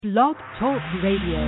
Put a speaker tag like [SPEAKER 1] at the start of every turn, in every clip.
[SPEAKER 1] Blog Talk Radio.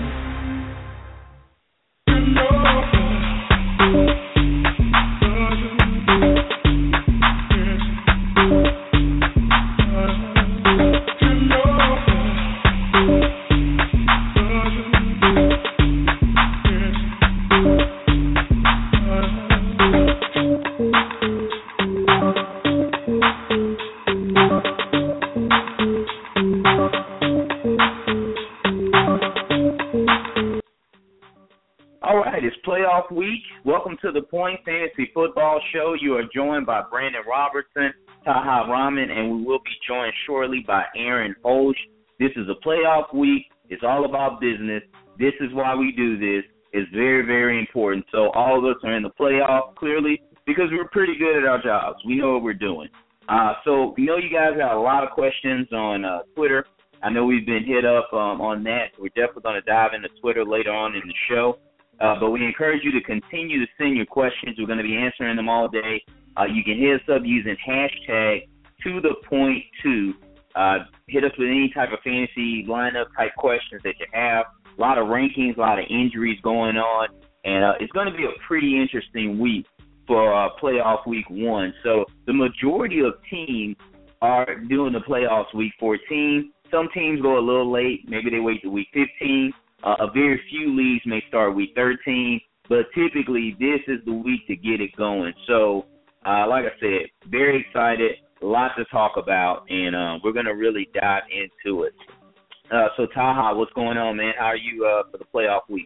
[SPEAKER 2] Week. Welcome to the Point Fantasy Football Show. You are joined by Brandon Robertson, Taha Rahman, and we will be joined shortly by Aaron Hoge. This is a playoff week. It's all about business. This is why we do this. It's very, very important. So all of us are in the playoff, clearly, because we're pretty good at our jobs. We know what we're doing. So we know you guys got a lot of questions on Twitter. I know we've been hit up on that. We're definitely going to dive into Twitter later on in the show. But we encourage you to continue to send your questions. We're going to be answering them all day. You can hit us up using hashtag #ToThePoint2. Hit us with any type of fantasy lineup type questions that you have. A lot of rankings, a lot of injuries going on. And it's going to be a pretty interesting week for playoff week one. So the majority of teams are doing the playoffs week 14. Some teams go a little late. Maybe they wait to week 15. A very few leagues may start week 13, but typically this is the week to get it going. So, like I said, very excited, a lot to talk about, and we're going to really dive into it. So, Taha, what's going on, man? How are you for the playoff week?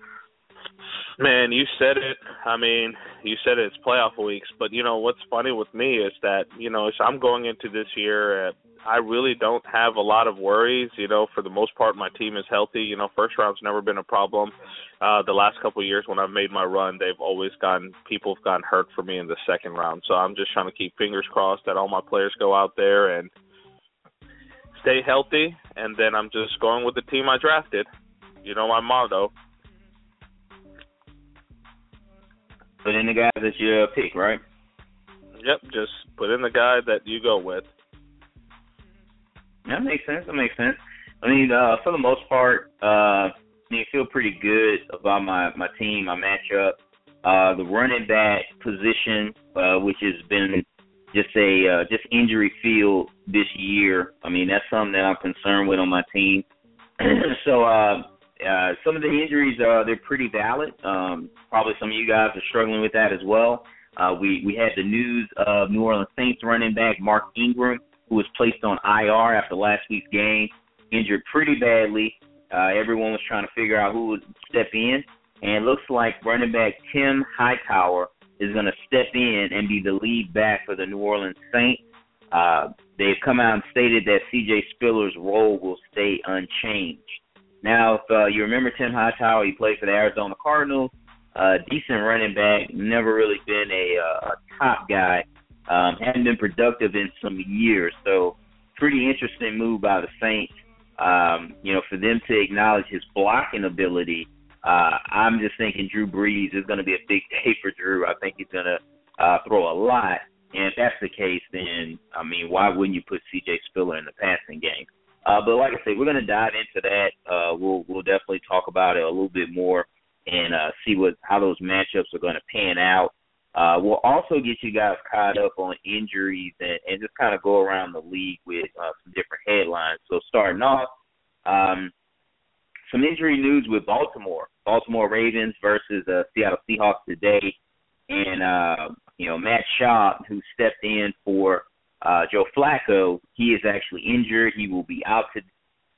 [SPEAKER 3] Man, you said it. I mean, you said it's playoff weeks, but, you know, what's funny with me is that, you know, so I'm going into this year I really don't have a lot of worries. You know, for the most part, my team is healthy. You know, first round's never been a problem. The last couple of years when I've made my run, people have gotten hurt for me in the second round. So I'm just trying to keep fingers crossed that all my players go out there and stay healthy. And then I'm just going with the team I drafted. You know, my motto.
[SPEAKER 2] Put in the guy that you pick, right?
[SPEAKER 3] Yep, just put in the guy that you go with.
[SPEAKER 2] That makes sense. I mean, for the most part, I feel pretty good about my team, my matchup. The running back position, which has been just injury field this year. I mean, that's something that I'm concerned with on my team. So some of the injuries, they're pretty valid. Probably some of you guys are struggling with that as well. We had the news of New Orleans Saints running back Mark Ingram, who was placed on IR after last week's game, injured pretty badly. Everyone was trying to figure out who would step in, and it looks like running back Tim Hightower is going to step in and be the lead back for the New Orleans Saints. They've come out and stated that C.J. Spiller's role will stay unchanged. Now, if you remember Tim Hightower, he played for the Arizona Cardinals, decent running back, never really been a top guy. Hadn't been productive in some years, so pretty interesting move by the Saints. For them to acknowledge his blocking ability, I'm just thinking Drew Brees is going to be a big day for Drew. I think he's going to throw a lot, and if that's the case, then, I mean, why wouldn't you put C.J. Spiller in the passing game? But like I said, we're going to dive into that. We'll definitely talk about it a little bit more and see how those matchups are going to pan out. We'll also get you guys caught up on injuries and just kind of go around the league with some different headlines. So starting off, some injury news with Baltimore Ravens versus Seattle Seahawks today. And, Matt Schaub, who stepped in for Joe Flacco, he is actually injured. He will be out today.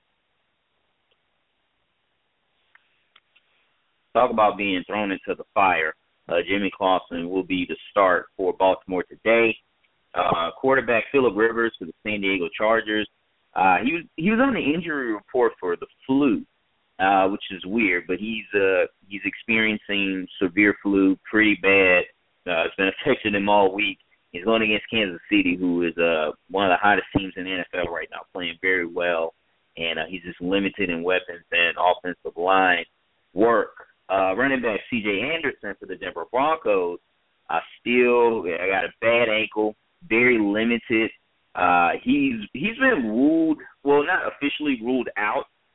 [SPEAKER 2] Talk about being thrown into the fire. Jimmy Clausen will be the start for Baltimore today. Quarterback Phillip Rivers for the San Diego Chargers. He was on the injury report for the flu, which is weird, but he's experiencing severe flu, pretty bad. It's been affecting him all week. He's going against Kansas City, who is one of the hottest teams in the NFL right now, playing very well, and he's just limited in weapons and offensive line work. Running back C.J. Anderson for the Denver Broncos, I got a bad ankle, very limited. He's been ruled, well, not officially ruled out,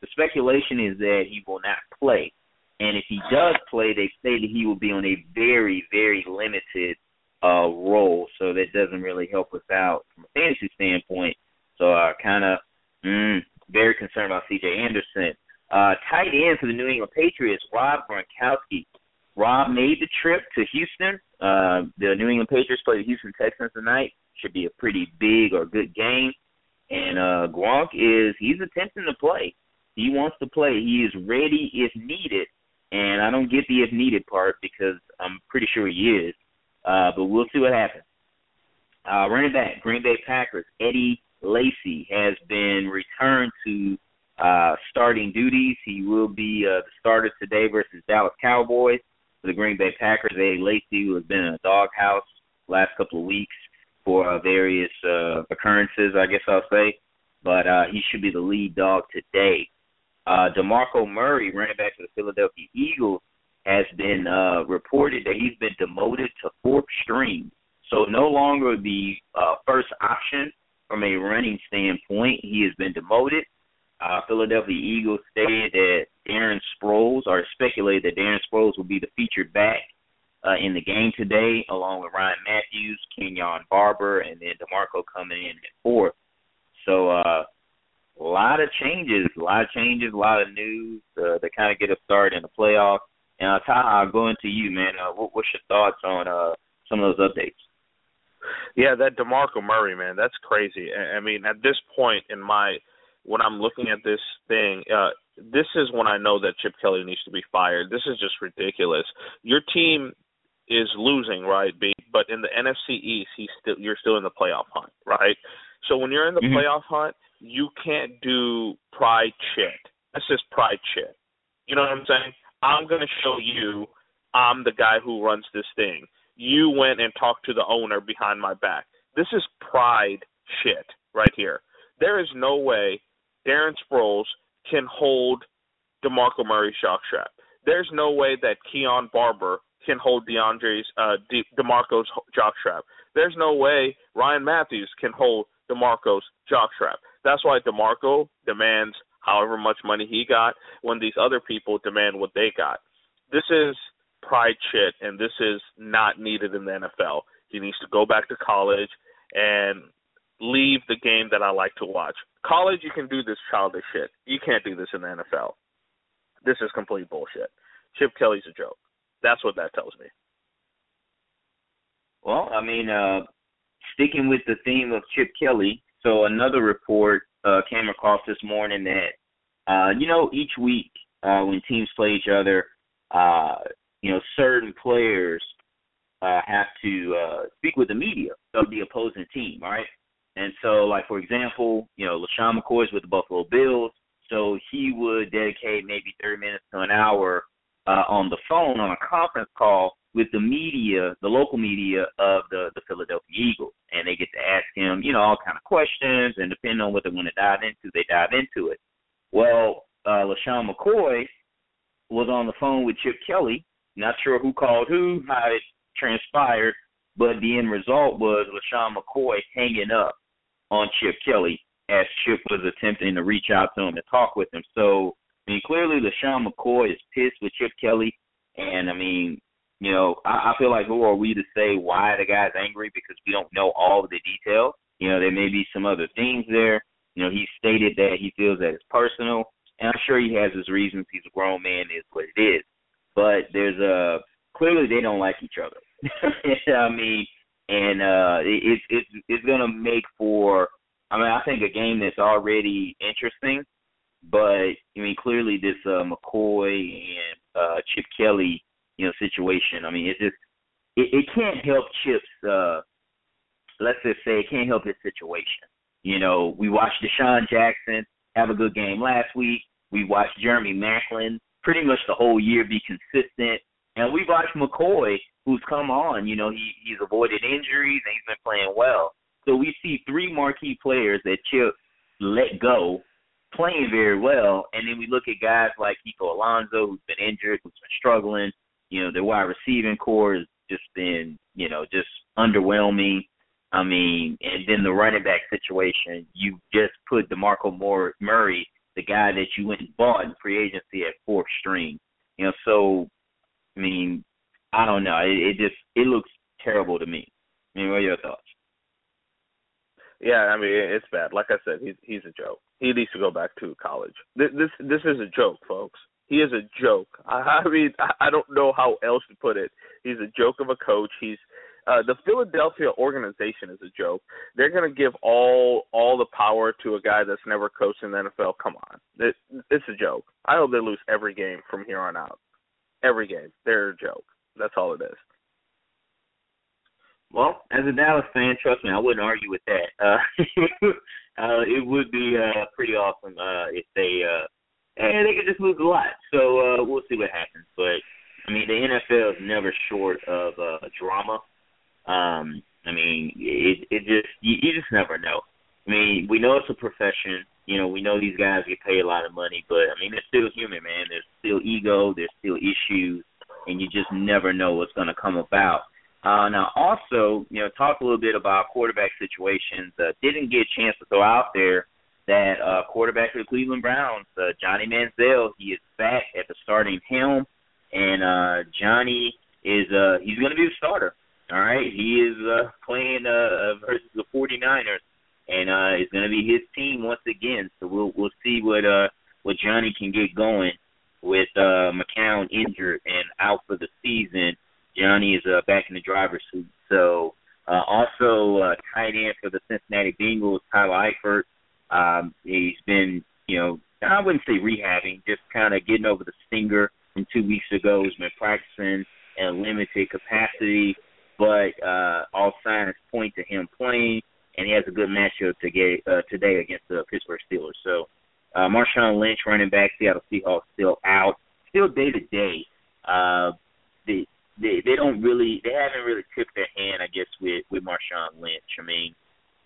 [SPEAKER 2] the speculation is that he will not play. And if he does play, they say that he will be on a very, very limited role. So that doesn't really help us out from a fantasy standpoint. So kind of very concerned about C.J. Anderson. Tight end for the New England Patriots, Rob Gronkowski. Rob made the trip to Houston. The New England Patriots play the Houston Texans tonight. Should be a pretty big or good game. And Gronk he's attempting to play. He wants to play. He is ready if needed. And I don't get the if needed part because I'm pretty sure he is. But we'll see what happens. Running back, Green Bay Packers, Eddie Lacy has been returned to starting duties. He will be the starter today versus Dallas Cowboys for the Green Bay Packers. Eddie Lacy, who has been in a doghouse last couple of weeks for various occurrences, I guess I'll say. But he should be the lead dog today. DeMarco Murray, running back for the Philadelphia Eagles, has been reported that he's been demoted to fourth string. So no longer the first option from a running standpoint. He has been demoted. Philadelphia Eagles stated that Darren Sproles, or speculated that Darren Sproles will be the featured back in the game today, along with Ryan Matthews, Kenyon Barber, and then DeMarco coming in at fourth. So a lot of changes, a lot of news that kind of get us started in the playoffs. And Taha, going to you, man. What's your thoughts on some of those updates?
[SPEAKER 3] Yeah, that DeMarco Murray, man, that's crazy. I mean, at this point in when I'm looking at this thing, this is when I know that Chip Kelly needs to be fired. This is just ridiculous. Your team is losing, right, B? But in the NFC East, you're still in the playoff hunt, right? So when you're in the playoff hunt, you can't do pride shit. That's just pride shit. You know what I'm saying? I'm going to show you I'm the guy who runs this thing. You went and talked to the owner behind my back. This is pride shit right here. There is no way Darren Sproles can hold DeMarco Murray's jockstrap. There's no way that Keon Barber can hold DeMarco's jockstrap. There's no way Ryan Matthews can hold DeMarco's jockstrap. That's why DeMarco demands however much money he got when these other people demand what they got. This is pride shit, and this is not needed in the NFL. He needs to go back to college and leave the game that I like to watch. College, you can do this childish shit. You can't do this in the NFL. This is complete bullshit. Chip Kelly's a joke. That's what that tells me.
[SPEAKER 2] Well, I mean, sticking with the theme of Chip Kelly, so another report came across this morning that, each week when teams play each other, certain players have to speak with the media of the opposing team, all right? And so, like, for example, LaShawn McCoy is with the Buffalo Bills, so he would dedicate maybe 30 minutes to an hour on the phone on a conference call with the media, the local media of the Philadelphia Eagles. And they get to ask him, all kind of questions, and depending on what they want to dive into, they dive into it. Well, LaShawn McCoy was on the phone with Chip Kelly. Not sure who called who, how it transpired, but the end result was LaShawn McCoy hanging up on Chip Kelly as Chip was attempting to reach out to him and talk with him. So, clearly LaShawn McCoy is pissed with Chip Kelly, and, I feel like who are we to say why the guy's angry, because we don't know all of the details. There may be some other things there. He stated that he feels that it's personal, and I'm sure he has his reasons. He's a grown man, is what it is. But there's clearly they don't like each other. It's going to make for, I think a game that's already interesting. But, clearly this McCoy and Chip Kelly, situation, it's just, it can't help Chip's, let's just say it can't help his situation. We watched Deshaun Jackson have a good game last week. We watched Jeremy Maclin pretty much the whole year be consistent. And we watched McCoy, who's come on, he's avoided injuries and he's been playing well. So we see three marquee players that Chip let go playing very well, and then we look at guys like Kiko Alonso, who's been injured, who's been struggling. Their wide receiving core has just been, just underwhelming. And then the running back situation, you just put DeMarco Murray the guy that you went and bought in free agency at fourth string. So I mean, I don't know. It looks terrible to me. I mean, what are your thoughts?
[SPEAKER 3] Yeah, I mean, it's bad. Like I said, he's a joke. He needs to go back to college. This is a joke, folks. He is a joke. I mean, I don't know how else to put it. He's a joke of a coach. He's the Philadelphia organization is a joke. They're going to give all the power to a guy that's never coached in the NFL. Come on. It's a joke. I hope they lose every game from here on out. Every game. They're a joke. That's all it is.
[SPEAKER 2] Well, as a Dallas fan, trust me, I wouldn't argue with that. It would be pretty awesome if they could just lose a lot. So we'll see what happens. But, I mean, the NFL is never short of drama. I mean, it just you just never know. I mean, we know it's a profession. We know these guys get paid a lot of money. But, I mean, they're still human, man. There's still ego. There's still issues. And you just never know what's going to come about. Now, also, talk a little bit about quarterback situations. Didn't get a chance to throw out there that quarterback for the Cleveland Browns, Johnny Manziel, he is back at the starting helm, and Johnny is he's going to be the starter. All right, he is playing versus the 49ers, and it's going to be his team once again. So we'll see what Johnny can get going with McCown injured and out for the season. Johnny is back in the driver's seat. So also tight end for the Cincinnati Bengals, Tyler Eifert. He's been, I wouldn't say rehabbing, just kind of getting over the stinger from 2 weeks ago. He's been practicing in a limited capacity, but all signs point to him playing, and he has a good matchup today against the Pittsburgh Steelers. So Marshawn Lynch, running back, Seattle Seahawks, still out. Still day-to-day. They haven't really tipped their hand, I guess, with Marshawn Lynch. I mean,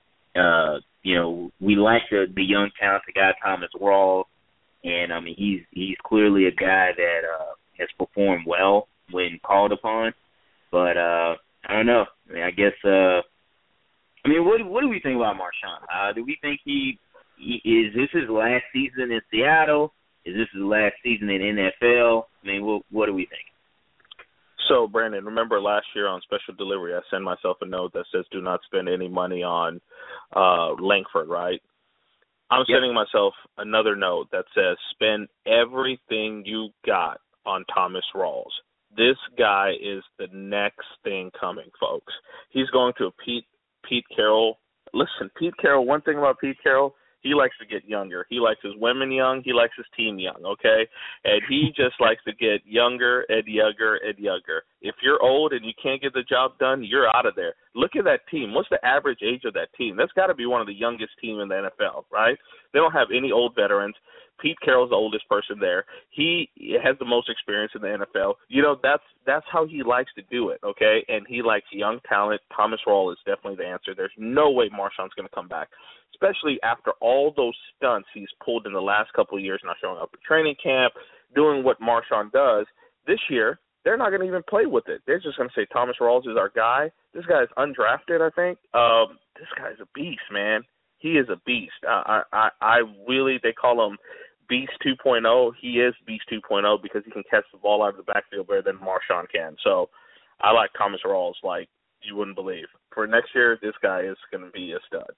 [SPEAKER 2] we like the young talented guy, Thomas Rawls, and I mean he's clearly a guy that has performed well when called upon. But I don't know. I mean, I guess what do we think about Marshawn? Do we think is this his last season in Seattle? Is this his last season in NFL? I mean, what do we think?
[SPEAKER 3] So, Brandon, remember last year on Special Delivery, I sent myself a note that says do not spend any money on Langford, right? I'm sending myself another note that says spend everything you got on Thomas Rawls. This guy is the next thing coming, folks. He's going to Pete Carroll. Listen, Pete Carroll, one thing about Pete Carroll, he likes to get younger. He likes his women young. He likes his team young, okay? And he just likes to get younger and younger and younger. If you're old and you can't get the job done, you're out of there. Look at that team. What's the average age of that team? That's got to be one of the youngest teams in the NFL, right? They don't have any old veterans. Pete Carroll's the oldest person there. He has the most experience in the NFL. That's how he likes to do it, okay? And he likes young talent. Thomas Rawls is definitely the answer. There's no way Marshawn's going to come back, especially after all those stunts he's pulled in the last couple of years, not showing up at training camp, doing what Marshawn does. This year, they're not going to even play with it. They're just going to say Thomas Rawls is our guy. This guy is undrafted, I think. This guy's a beast, man. He is a beast. I really, they call him Beast 2.0. He is Beast 2.0 because he can catch the ball out of the backfield better than Marshawn can. So I like Thomas Rawls like you wouldn't believe. For next year, this guy is going to be a stud.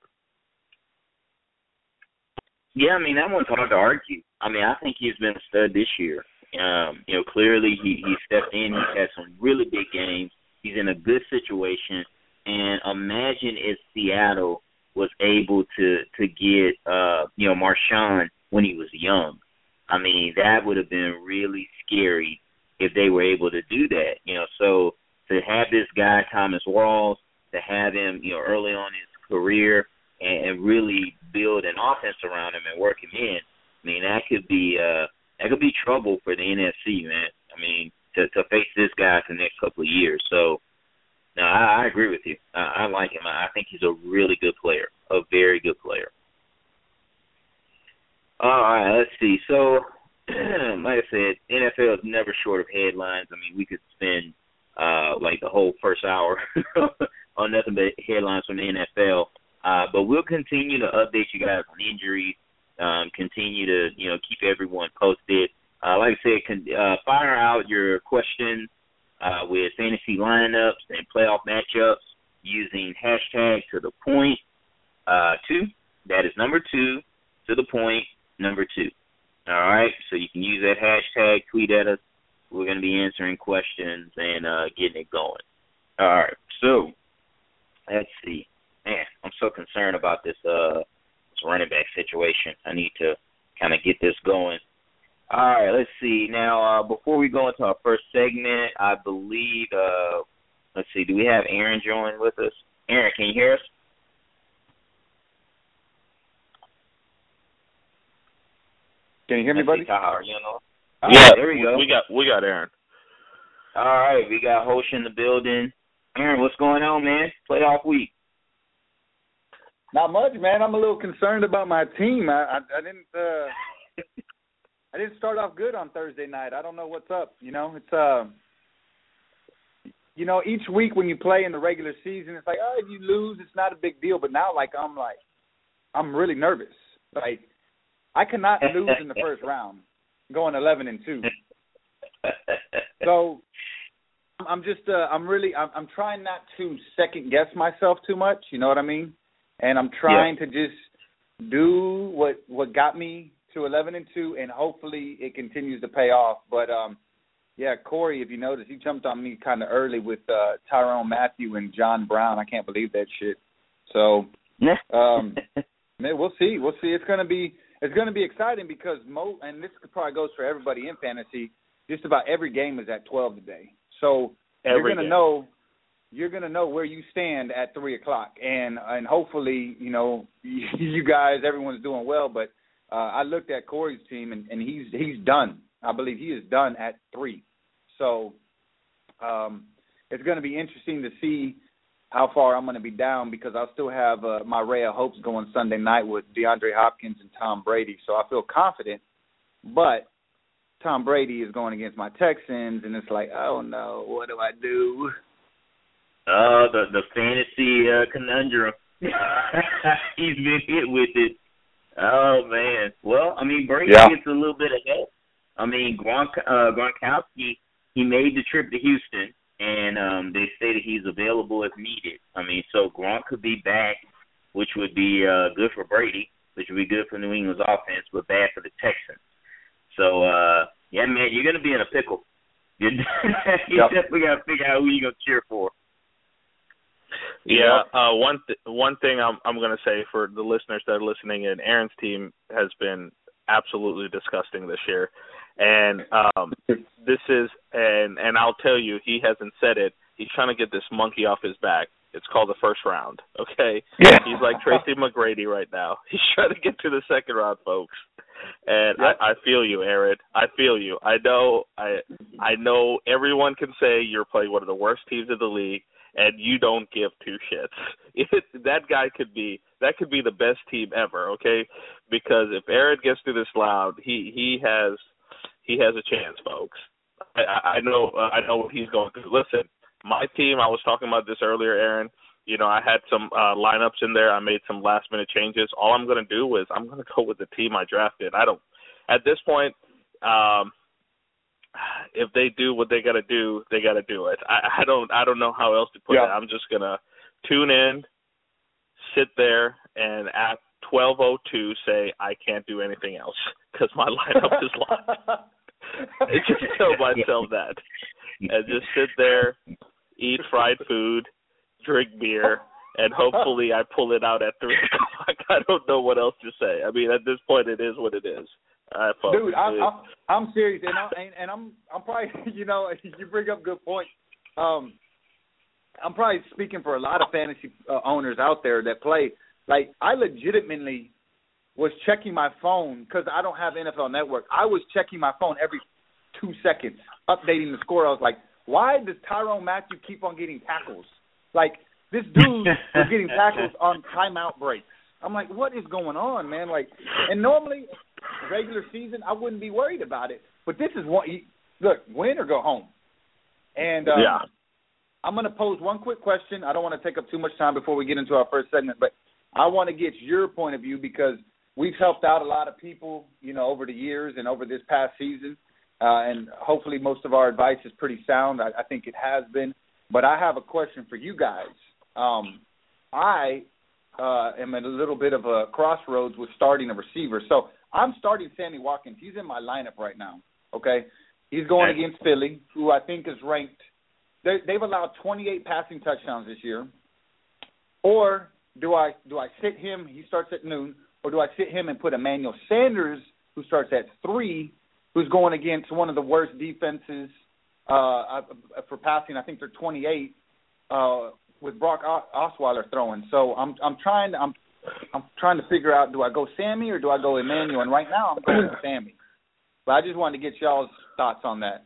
[SPEAKER 2] Yeah, I mean, that one's hard to argue. I mean, I think he's been a stud this year. Clearly he stepped in. He's had some really big games. He's in a good situation. And imagine if Seattle was able to get, Marshawn when he was young. I mean, that would have been really scary if they were able to do that. So to have this guy, Thomas Rawls, to have him, early on in his career and really build an offense around him and work him in, I mean, that could be trouble for the NFC, man. I mean, to face this guy for the next couple of years. So, no, I agree with you. I like him. I think he's a really good player, a very good player. All right, let's see. So, like I said, NFL is never short of headlines. I mean, we could spend the whole first hour on nothing but headlines from the NFL. But we'll continue to update you guys on injuries, continue to, keep everyone posted. Like I said, fire out your questions with fantasy lineups and playoff matchups using hashtag to the point 2. That is number 2 to the point number 2. All right, so you can use that hashtag, tweet at us. We're going to be answering questions and getting it going. All right, so let's see. Man, I'm so concerned about this running back situation. I need to kind of get this going. All right, let's see. Now, before we go into our first segment, I believe, let's see, do we have Aaron join with us? Aaron, can you hear us?
[SPEAKER 4] Can you hear me, buddy?
[SPEAKER 3] Yeah,
[SPEAKER 2] there we go.
[SPEAKER 3] We got Aaron.
[SPEAKER 2] All right, we got Hosh in the building. Aaron, what's going on, man? Playoff week.
[SPEAKER 4] Not much, man. I'm a little concerned about my team. I didn't start off good on Thursday night. I don't know what's up. It's each week when you play in the regular season, it's like, oh, if you lose, it's not a big deal. But now, I'm really nervous. Like, I cannot lose in the first round, going 11-2. So I'm trying not to second guess myself too much. You know what I mean? And I'm trying to just do what got me to 11-2, and hopefully it continues to pay off. But Corey, if you notice, he jumped on me kind of early with Tyrann Mathieu and John Brown. I can't believe that shit. So, man, we'll see. It's gonna be exciting because and this probably goes for everybody in fantasy. Just about every game is at 12 today. So you're gonna know where you stand at 3:00, and hopefully you guys, everyone's doing well. But I looked at Corey's team and he's done. I believe he is done at 3. So it's going to be interesting to see how far I'm going to be down because I'll still have my ray of hopes going Sunday night with DeAndre Hopkins and Tom Brady. So I feel confident, but Tom Brady is going against my Texans, and it's like, oh no, what do I do?
[SPEAKER 2] Oh, the fantasy conundrum. He's been hit with it. Oh man. Well, I mean, Brady gets a little bit of help. I mean, Gronkowski, he made the trip to Houston, and they stated he's available if needed. I mean, so Gronk could be back, which would be good for Brady, which would be good for New England's offense, but bad for the Texans. So, man, you're going to be in a pickle. You definitely got to figure out who you're going to cheer for.
[SPEAKER 3] Yeah, one thing I'm going to say for the listeners that are listening in, Aaron's team has been absolutely disgusting this year. And this is, and I'll tell you, he hasn't said it. He's trying to get this monkey off his back. It's called the first round, okay? Yeah. He's like Tracy McGrady right now. He's trying to get to the second round, folks. And I feel you, Aaron. I feel you. I know everyone can say you're playing one of the worst teams in the league, and you don't give two shits. That could be the best team ever, okay? Because if Aaron gets through this round, he has a chance, folks. I know what he's going through. Listen, my team, I was talking about this earlier, Aaron. I had some lineups in there. I made some last-minute changes. All I'm going to do is I'm going to go with the team I drafted. At this point, if they do what they got to do, they got to do it. I don't know how else to put it. I'm just going to tune in, sit there, and at 12:02 say I can't do anything else because my lineup is locked. I just tell myself that. And just sit there, eat fried food, drink beer, and hopefully I pull it out at 3:00. I don't know what else to say. I mean, at this point, it is what it is.
[SPEAKER 4] Dude, I'm serious, and I'm probably, you bring up good points. I'm probably speaking for a lot of fantasy owners out there that play. Like, I legitimately was checking my phone because I don't have NFL Network. I was checking my phone every 2 seconds, updating the score. I was like, why does Tyrann Mathieu keep on getting tackles? Like, this dude was getting tackles on timeout breaks. I'm like, what is going on, man? Like, and normally, regular season, I wouldn't be worried about it. But this is one. Look, win or go home. And I'm going to pose one quick question. I don't want to take up too much time before we get into our first segment, but I want to get your point of view because we've helped out a lot of people, over the years and over this past season. And hopefully most of our advice is pretty sound. I think it has been. But I have a question for you guys. I am at a little bit of a crossroads with starting a receiver. So I'm starting Sammy Watkins. He's in my lineup right now, okay? He's going against Philly, who I think is ranked. They've allowed 28 passing touchdowns this year. Or do I sit him, he starts at noon, or do I sit him and put Emmanuel Sanders, who starts at 3, who's going against one of the worst defenses for passing? I think they're 28 with Brock Osweiler throwing. So I'm trying to figure out, do I go Sammy or do I go Emmanuel? And right now I'm going Sammy. But I just wanted to get y'all's thoughts on that.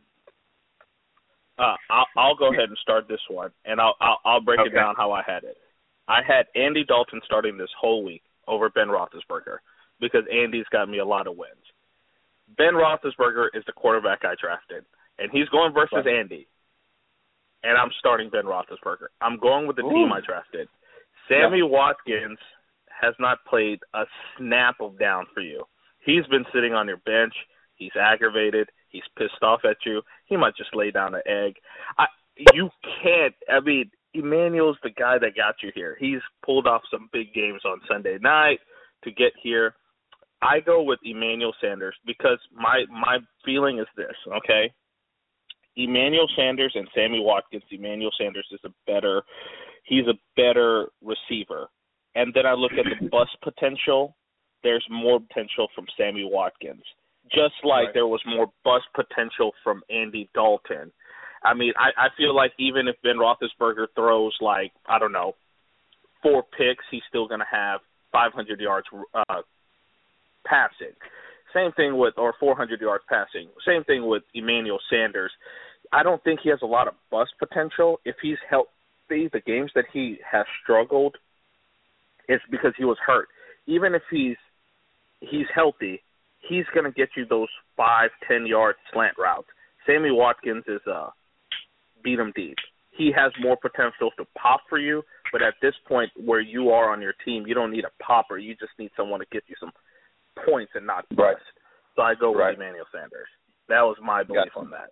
[SPEAKER 3] I'll go ahead and start this one, and I'll break it down how I had it. I had Andy Dalton starting this whole week over Ben Roethlisberger because Andy's got me a lot of wins. Ben Roethlisberger is the quarterback I drafted, and he's going versus Andy, and I'm starting Ben Roethlisberger. I'm going with the team I drafted. Sammy Watkins has not played a snap of down for you. He's been sitting on your bench. He's aggravated. He's pissed off at you. He might just lay down an egg. You can't. I mean, Emmanuel's the guy that got you here. He's pulled off some big games on Sunday night to get here. I go with Emmanuel Sanders because my feeling is this, okay? Emmanuel Sanders and Sammy Watkins. Emmanuel Sanders is a better receiver. And then I look at the bust potential. There's more potential from Sammy Watkins. Just like there was more bust potential from Andy Dalton. I mean, I feel like even if Ben Roethlisberger throws 4 picks, he's still going to have 500 yards passing. Same thing or 400 yards passing. Same thing with Emmanuel Sanders. I don't think he has a lot of bust potential. If he's healthy, the games that he has struggled, it's because he was hurt. Even if he's healthy, he's going to get you those 5-10 yard slant routes. Sammy Watkins is beat him deep. He has more potential to pop for you, but at this point where you are on your team, you don't need a popper. You just need someone to get you some points and not bust.
[SPEAKER 4] Right.
[SPEAKER 3] So I go with Emmanuel Sanders. That was my belief on that.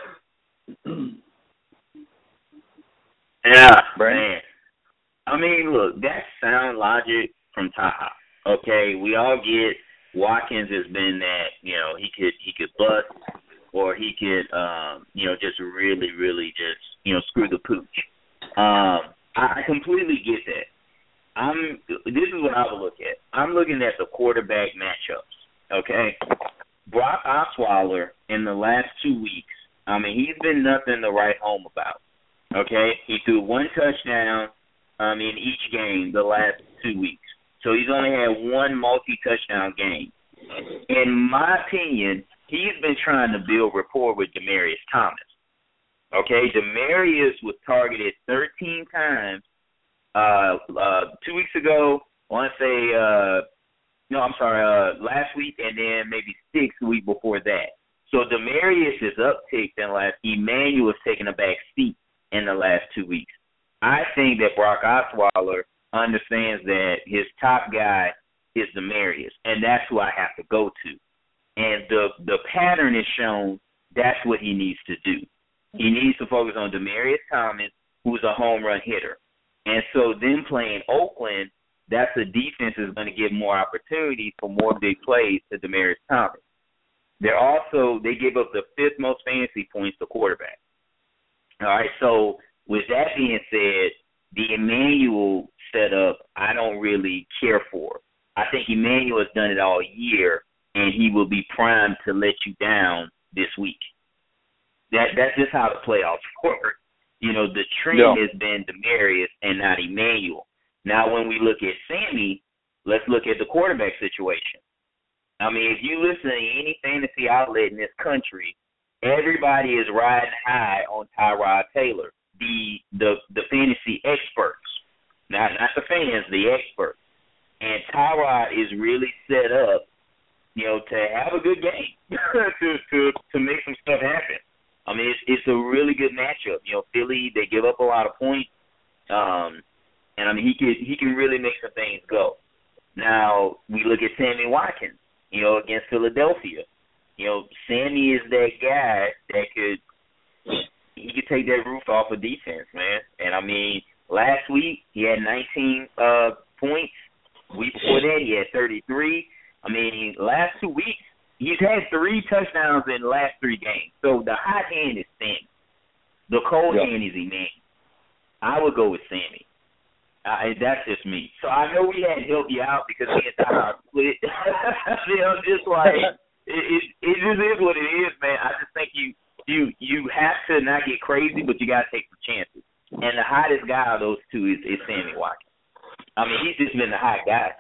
[SPEAKER 2] Yeah, man. I mean, look, that's sound logic from Taha. Okay, we all get Watkins has been that, he could bust or he could, just really, really just, screw the pooch. I completely get that. This is what I would look at. I'm looking at the quarterback matchups, okay? Brock Osweiler in the last 2 weeks, I mean, he's been nothing to write home about, okay? He threw 1 touchdown in each game the last 2 weeks. So he's only had 1 multi-touchdown game. In my opinion, he's been trying to build rapport with Demaryius Thomas. Okay, Demaryius was targeted 13 times 2 weeks ago. I want to say, last week, and then maybe 6 the week before that. So Demaryius is upticked in last. Emmanuel is taking a back seat in the last 2 weeks. I think that Brock Osweiler understands that his top guy is Demaryius, and that's who I have to go to. And the pattern is shown that's what he needs to do. He needs to focus on Demaryius Thomas, who's a home run hitter. And so then playing Oakland, that's a defense that's going to give more opportunities for more big plays to Demaryius Thomas. They give up the 5th most fantasy points to quarterback. All right, so with that being said, the Emmanuel setup I don't really care for. I think Emmanuel has done it all year, and he will be primed to let you down this week. That's just how the playoffs work. The trend has been Demaryius and not Emmanuel. Now, when we look at Sammy, let's look at the quarterback situation. I mean, if you listen to any fantasy outlet in this country, everybody is riding high on Tyrod Taylor, the fantasy experts, not the fans, the experts. And Tyrod is really set up, to have a good game, to make some stuff happen. I mean, it's a really good matchup. Philly, they give up a lot of points, and I mean he can really make some things go. Now, we look at Sammy Watkins, against Philadelphia. Sammy is that guy that could take that roof off of defense, man. And, I mean, last week he had 19 points. Week before that he had 33. I mean, last 2 weeks he's had 3 touchdowns in the last 3 games. So the hot hand is Sammy. The cold hand is Emmanuel. I would go with Sammy. That's just me. So I know we had to help you out because me and Tyler split. Just like it just is what it is, man. I just think you have to not get crazy, but you got to take some chances. And the hottest guy of those two is Sammy Watkins. I mean, he's just been the hot guy.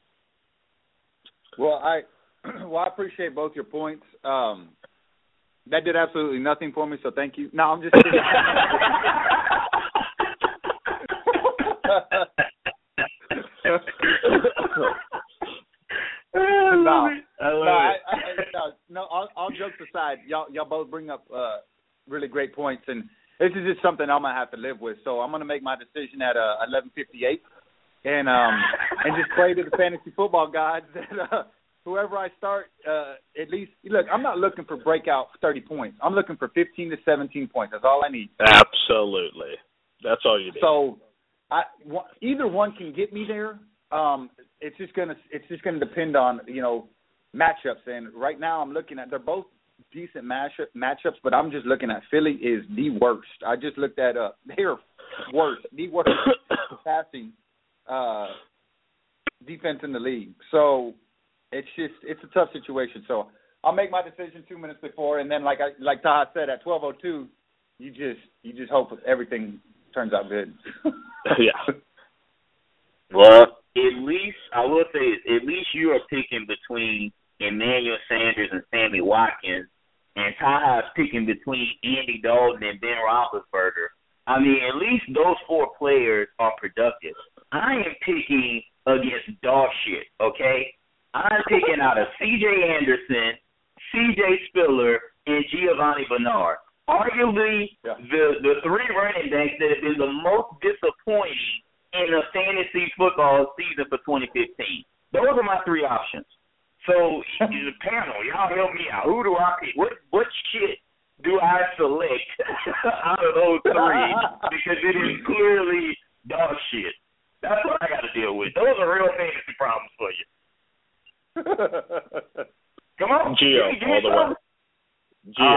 [SPEAKER 4] Well, I appreciate both your points. That did absolutely nothing for me, so thank you. No, I'm just kidding. All jokes aside, y'all both bring up really great points, and this is just something I'm gonna have to live with. So I'm gonna make my decision at 11:58, and just pray to the fantasy football gods that whoever I start, at least look. I'm not looking for breakout 30 points. I'm looking for 15 to 17 points. That's all I need.
[SPEAKER 3] Absolutely, that's all you need.
[SPEAKER 4] So, either one can get me there. It's just gonna depend on matchups. And right now I'm looking at, they're both decent matchups, but I'm just looking at Philly is the worst. I just looked that up. They're worst, the worst passing defense in the league. So it's a tough situation. So I'll make my decision 2 minutes before, and then like Taha said, at 12:02, you just hope everything turns out good.
[SPEAKER 3] Yeah.
[SPEAKER 2] Well, at least I will say, at least you are picking between Emmanuel Sanders and Sammy Watkins, and Taha's picking between Andy Dalton and Ben Roethlisberger. I mean, at least those 4 players are productive. I am picking against dog shit, okay? I'm picking out of C.J. Anderson, C.J. Spiller, and Giovanni Bernard. Arguably, the 3 running backs that have been the most disappointing in the fantasy football season for 2015. Those are my 3 options. So, the panel, y'all help me out. Who do I pick? What shit do I select out of those 3? Because it is clearly dog shit. That's what I got to deal with. Those are real fantasy problems for you. Come on.
[SPEAKER 3] Gio, all the way. Gio,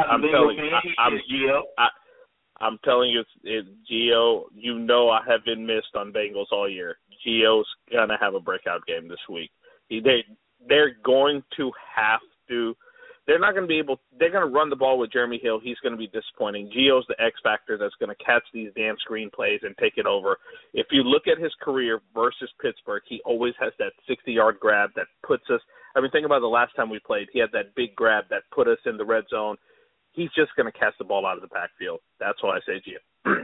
[SPEAKER 3] I'm telling you, Gio, I have been missed on Bengals all year. Gio's going to have a breakout game this week. They're going to have to – they're not going to be able – they're going to run the ball with Jeremy Hill. He's going to be disappointing. Gio's the X factor that's going to catch these damn screen plays and take it over. If you look at his career versus Pittsburgh, he always has that 60-yard grab that puts us – I mean, think about the last time we played. He had that big grab that put us in the red zone. He's just going to catch the ball out of the backfield. That's why I say Gio.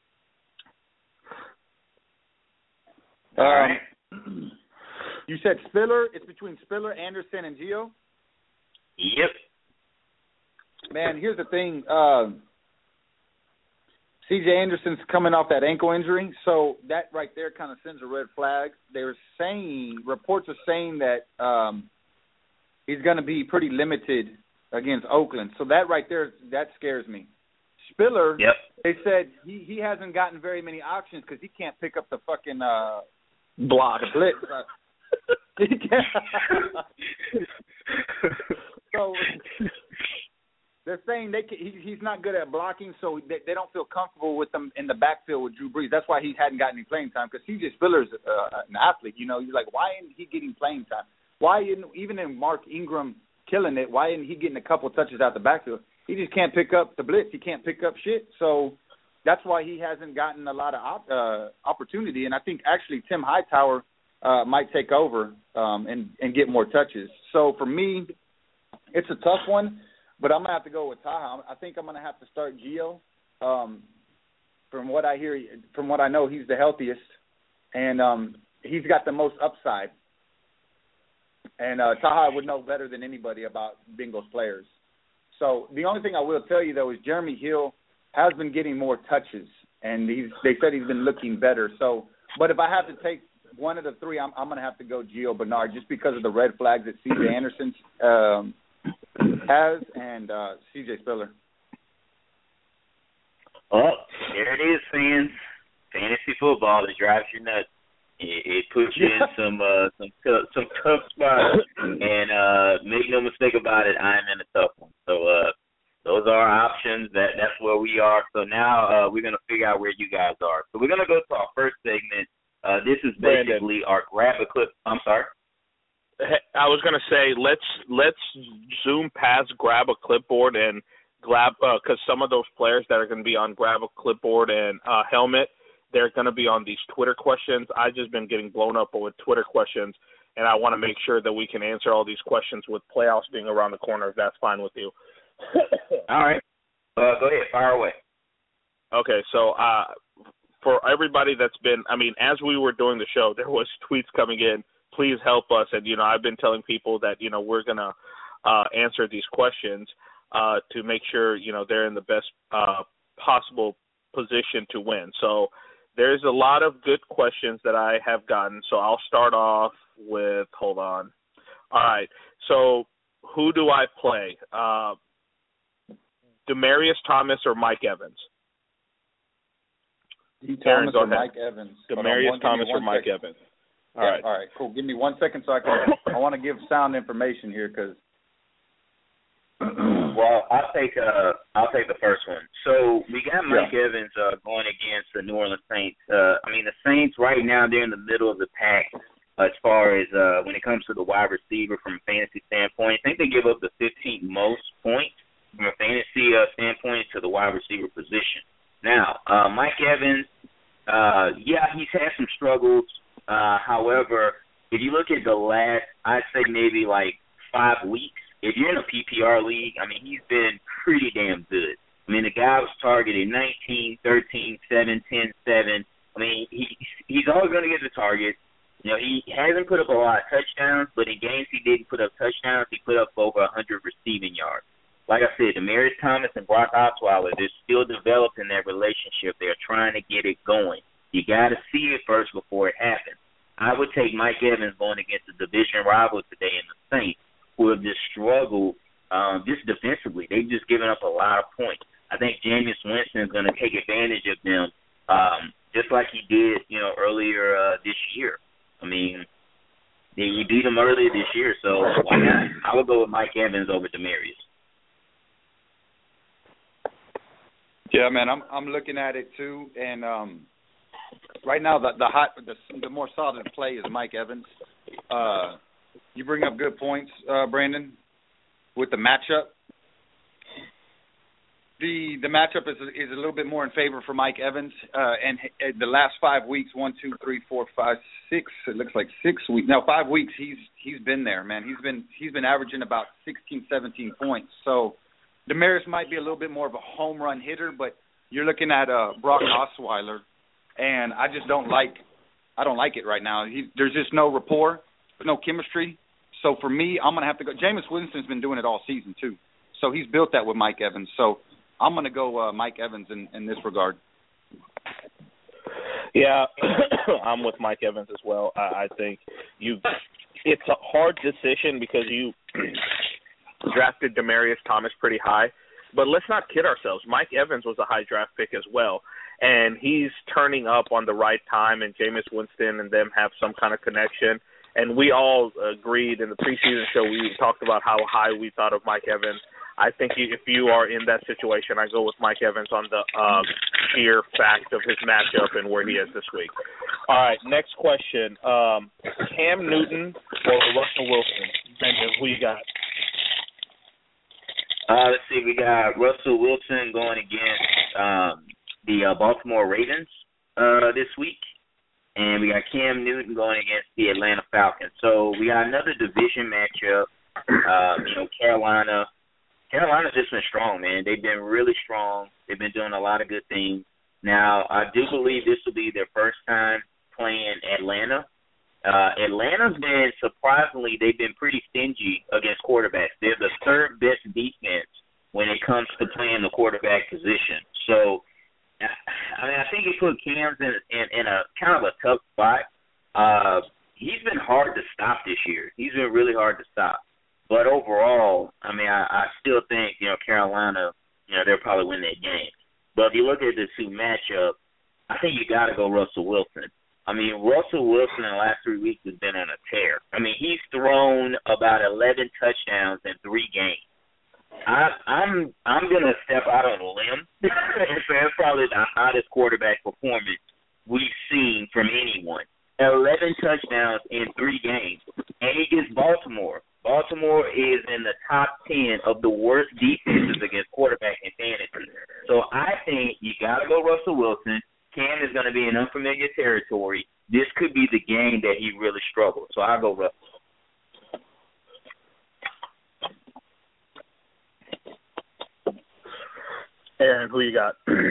[SPEAKER 4] All right. You said Spiller. It's between Spiller, Anderson, and Gio?
[SPEAKER 2] Yep.
[SPEAKER 4] Man, here's the thing. C.J. Anderson's coming off that ankle injury, so that right there kind of sends a red flag. Reports are saying that he's going to be pretty limited against Oakland. So that right there, that scares me. Spiller, They said he hasn't gotten very many options because he can't pick up the fucking
[SPEAKER 3] block.
[SPEAKER 4] The blitz. He can't. So they're saying he's not good at blocking, so they don't feel comfortable with him in the backfield with Drew Brees. That's why he hadn't gotten any playing time, because C.J. Spiller's an athlete. You're like, why isn't he getting playing time? Why isn't, even in Mark Ingram killing it, why isn't he getting a couple touches out the backfield? He just can't pick up the blitz. He can't pick up shit. So that's why he hasn't gotten a lot of opportunity. And I think actually Tim Hightower might take over and get more touches. So for me, it's a tough one, but I'm going to have to go with Taha. I think I'm going to have to start Gio. From what I hear, from what I know, he's the healthiest, and he's got the most upside. And Taha would know better than anybody about Bengals players. So the only thing I will tell you, though, is Jeremy Hill has been getting more touches, and they said he's been looking better. So, but if I have to take one of the three, I'm going to have to go Gio Bernard just because of the red flags that C.J. Anderson has and C.J. Spiller.
[SPEAKER 2] Oh, there it is, fans. Fantasy football, it drives you nuts. It puts you in some tough spots, and make no mistake about it, I'm in a tough one. So those are our options. That's where we are. So now we're gonna figure out where you guys are. So we're gonna go to our first segment. This is basically our grab a clip. I'm sorry.
[SPEAKER 3] I was gonna say let's zoom past grab a clipboard and because some of those players that are going to be on grab a clipboard and helmet, they're going to be on these Twitter questions. I've just been getting blown up with Twitter questions, and I want to make sure that we can answer all these questions with playoffs being around the corner, if that's fine with you.
[SPEAKER 2] All right. Go ahead. Fire away.
[SPEAKER 3] Okay, so for everybody that's been, as we were doing the show, there was tweets coming in, please help us. And, I've been telling people that, we're going to answer these questions to make sure, they're in the best possible position to win. So there's a lot of good questions that I have gotten. So I'll start off with, hold on. All right. So who do I play? Demaryius Thomas or Mike Evans?
[SPEAKER 4] Thomas or Mike Evans?
[SPEAKER 3] Demaryius Thomas or Mike Evans? All right.
[SPEAKER 4] All right, cool. Give me 1 second so I want to give sound information here because.
[SPEAKER 2] Well, I'll take the first one. So we got Mike Evans going against the New Orleans Saints. The Saints right now, they're in the middle of the pack as far as when it comes to the wide receiver from a fantasy standpoint. I think they give up the 15th most points from a fantasy standpoint to the wide receiver position. Now, Mike Evans, he's had some struggles. However, if you look at the last, I'd say maybe like 5 weeks, if you're in a PPR league, he's been pretty damn good. The guy was targeted 19, 13, 7, 10, 7. He's always going to get the target. He hasn't put up a lot of touchdowns, but in games he didn't put up touchdowns, he put up over 100 receiving yards. Like I said, Demaryius Thomas and Brock Osweiler, they're still developing that relationship. They're trying to get it going. You got to see it first before it happens. I would take Mike Evans going against the division rival today in the Saints, who have just struggled just defensively. They've just given up a lot of points. I think Jameis Winston is going to take advantage of them just like he did, earlier this year. He beat them earlier this year, so why not? I would go with Mike Evans over Demaryius.
[SPEAKER 4] Yeah, man, I'm looking at it too, and right now the more solid play is Mike Evans. You bring up good points, Brandon, with the matchup. The matchup is a little bit more in favor for Mike Evans, and the last 5 weeks, 1, 2, 3, 4, 5, 6. It looks like 6 weeks. Now 5 weeks, he's been there, man. He's been averaging about 16, 17 points. So Demaryius might be a little bit more of a home run hitter, but you're looking at Brock Osweiler, and I just don't like it right now. There's just no rapport, no chemistry. So for me, I'm gonna have to go. Jameis Winston's been doing it all season too, so he's built that with Mike Evans. So I'm gonna go Mike Evans in this regard.
[SPEAKER 3] Yeah, I'm with Mike Evans as well. I think it's a hard decision because you drafted Demaryius Thomas pretty high. But let's not kid ourselves. Mike Evans was a high draft pick as well. And he's turning up on the right time, and Jameis Winston and them have some kind of connection. And we all agreed in the preseason show, we talked about how high we thought of Mike Evans. I think if you are in that situation, I go with Mike Evans on the sheer fact of his matchup and where he is this week. All right, next question. Cam Newton or Russell Wilson? Brendan, who you got?
[SPEAKER 2] Let's see. We got Russell Wilson going against the Baltimore Ravens this week. And we got Cam Newton going against the Atlanta Falcons. So we got another division matchup. Carolina's just been strong, man. They've been really strong. They've been doing a lot of good things. Now, I do believe this will be their first time playing Atlanta. Atlanta's been, surprisingly, they've been pretty stingy against quarterbacks. They're the third best defense when it comes to playing the quarterback position. So, I think it put Cam's in a kind of a tough spot. He's been hard to stop this year. He's been really hard to stop. But overall, I mean, I still think, Carolina, they'll probably win that game. But if you look at the two matchup, I think you got to go Russell Wilson. I mean, Russell Wilson in the last 3 weeks has been on a tear. I mean, he's thrown about 11 touchdowns in 3 games. I'm gonna step out on a limb and say it's probably the hottest quarterback performance we've seen from anyone. 11 touchdowns in 3 games, and he gets Baltimore. Baltimore is in the top 10 of the worst defenses against quarterback in fantasy. So I think you got to go Russell Wilson. Cam is going to be in unfamiliar territory. This could be the game that he really struggles. So I'll go Russell.
[SPEAKER 3] Aaron, who you got?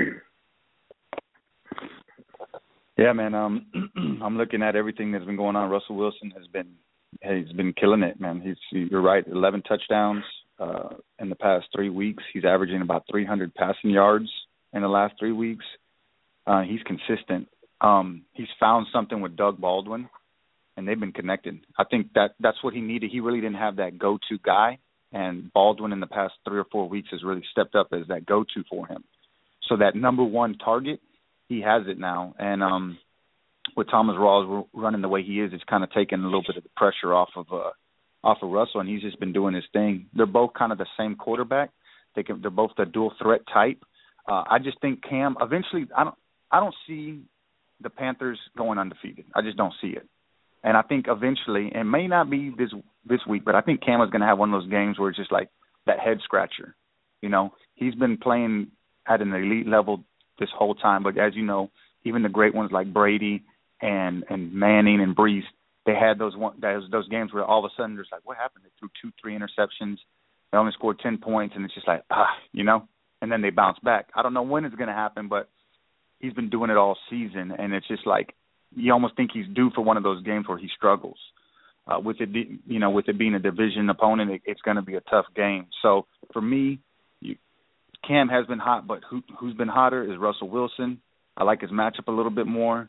[SPEAKER 5] Yeah, man. I'm looking at everything that's been going on. Russell Wilson has been killing it, man. You're right. 11 touchdowns in the past 3 weeks. He's averaging about 300 passing yards in the last 3 weeks. He's consistent. He's found something with Doug Baldwin, and they've been connected. I think that's what he needed. He really didn't have that go-to guy, and Baldwin in the past 3 or 4 weeks has really stepped up as that go-to for him. So that number one target, he has it now. And with Thomas Rawls running the way he is, it's kind of taking a little bit of the pressure off of Russell, and he's just been doing his thing. They're both kind of the same quarterback. They're both the dual threat type. I just think Cam eventually. I don't see the Panthers going undefeated. I just don't see it. And I think eventually, it may not be this week, but I think Cam is going to have one of those games where it's just like that head scratcher. He's been playing at an elite level this whole time, but as you know, even the great ones like Brady and Manning and Brees, they had those games where all of a sudden there's like, what happened? They threw 2-3 interceptions. They only scored 10 points, and it's just like, and then they bounce back. I don't know when it's going to happen, but he's been doing it all season, and it's just like you almost think he's due for one of those games where he struggles. With it being a division opponent, it's going to be a tough game. So for me, Cam has been hot, but who's been hotter is Russell Wilson. I like his matchup a little bit more.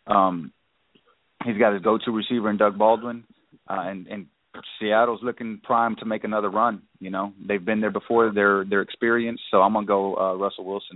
[SPEAKER 5] He's got his go-to receiver in Doug Baldwin, and Seattle's looking primed to make another run. They've been there before. They're experienced, so I'm gonna go Russell Wilson.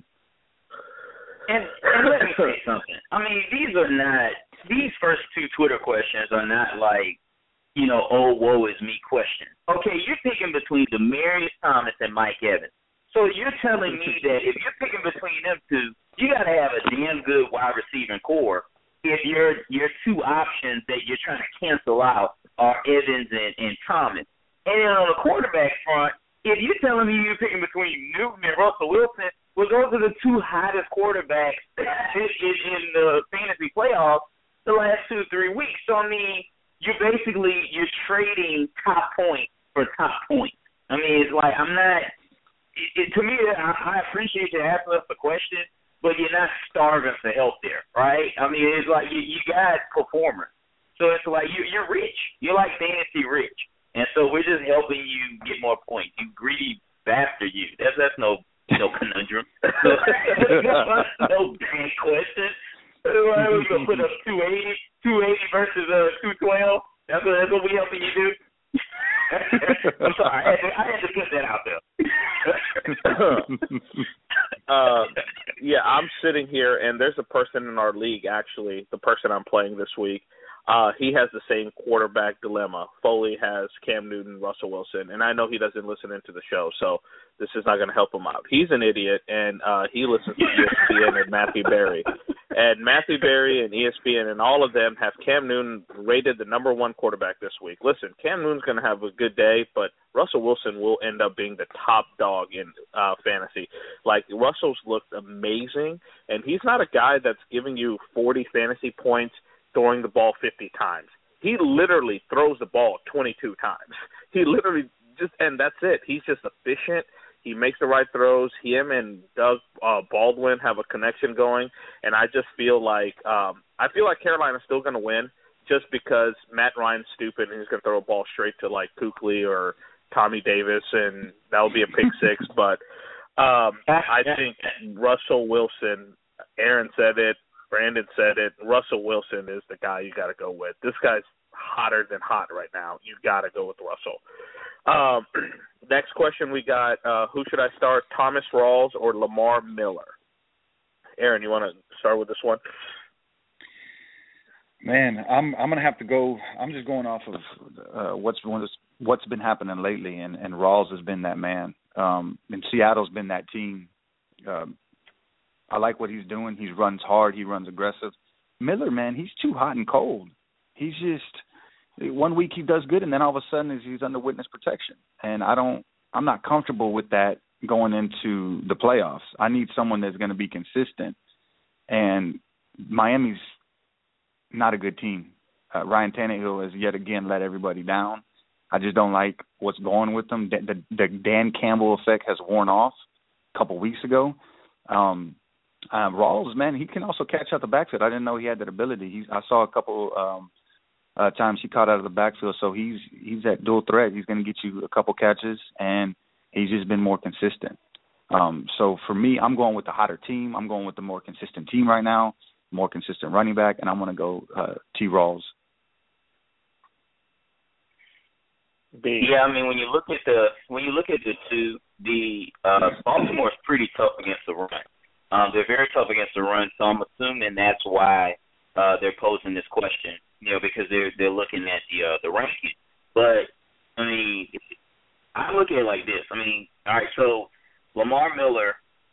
[SPEAKER 2] And let me say something. I mean, these first 2 Twitter questions are not like, oh, woe is me questions. Okay, you're picking between Demaryius Thomas and Mike Evans. So you're telling me that if you're picking between them two, you got to have a damn good wide receiving core if your 2 options that you're trying to cancel out are Evans and Thomas. And then on the quarterback front, if you're telling me you're picking between Newton and Russell Wilson, well, those are the 2 hottest quarterbacks in the fantasy playoffs the last 2-3 weeks. So, I mean, you're trading top point for top point. I mean, it's like I'm not – to me, I appreciate you asking us the question, but you're not starving for help there, right? I mean, it's like you got performers. So it's like you're rich. You're like fantasy rich. And so we're just helping you get more points. You greedy bastard you. That's no conundrum. No bad question. We're going to put up 280 versus 212. That's what we helping you do? I'm sorry. I had to put that out there.
[SPEAKER 3] Yeah, I'm sitting here, and there's a person in our league, actually, the person I'm playing this week. He has the same quarterback dilemma. Foley has Cam Newton, Russell Wilson, and I know he doesn't listen into the show, so this is not going to help him out. He's an idiot, and he listens to ESPN and Matthew Berry. And Matthew Berry and ESPN and all of them have Cam Newton rated the number 1 quarterback this week. Listen, Cam Newton's going to have a good day, but Russell Wilson will end up being the top dog in fantasy. Like, Russell's looked amazing, and he's not a guy that's giving you 40 fantasy points throwing the ball 50 times. He literally throws the ball 22 times. He literally and that's it. He's just efficient. He makes the right throws. Him and Doug Baldwin have a connection going, and I just feel like Carolina's still going to win just because Matt Ryan's stupid and he's going to throw a ball straight to like Kuechly or Tommy Davis, and that'll be a pick 6. But I think Russell Wilson, Aaron said it, Brandon said it. Russell Wilson is the guy you got to go with. This guy's hotter than hot right now. You got to go with Russell. Next question we got, who should I start, Thomas Rawls or Lamar Miller? Aaron, you want to start with this one?
[SPEAKER 5] Man, I'm gonna have to go. I'm just going off of what's been happening lately, and Rawls has been that man. And Seattle's been that team. I like what he's doing. He runs hard. He runs aggressive. Miller, man, he's too hot and cold. He's just 1 week he does good, and then all of a sudden he's under witness protection. And I'm not comfortable with that going into the playoffs. I need someone that's going to be consistent. And Miami's not a good team. Ryan Tannehill has yet again let everybody down. I just don't like what's going with them. The Dan Campbell effect has worn off a couple weeks ago. Rawls, man, he can also catch out the backfield. I didn't know he had that ability. I saw a couple times he caught out of the backfield, so he's that dual threat. He's going to get you a couple catches, and he's just been more consistent. So for me, I'm going with the hotter team. I'm going with the more consistent team right now, more consistent running back, and I'm going to go T. Rawls.
[SPEAKER 2] Yeah, I mean, when you look at the two, Baltimore's pretty tough against the run. They're very tough against the run, so I'm assuming that's why they're posing this question, because they're looking at the ranking. But I mean, I look at it like this. I mean, all right, so Lamar Miller,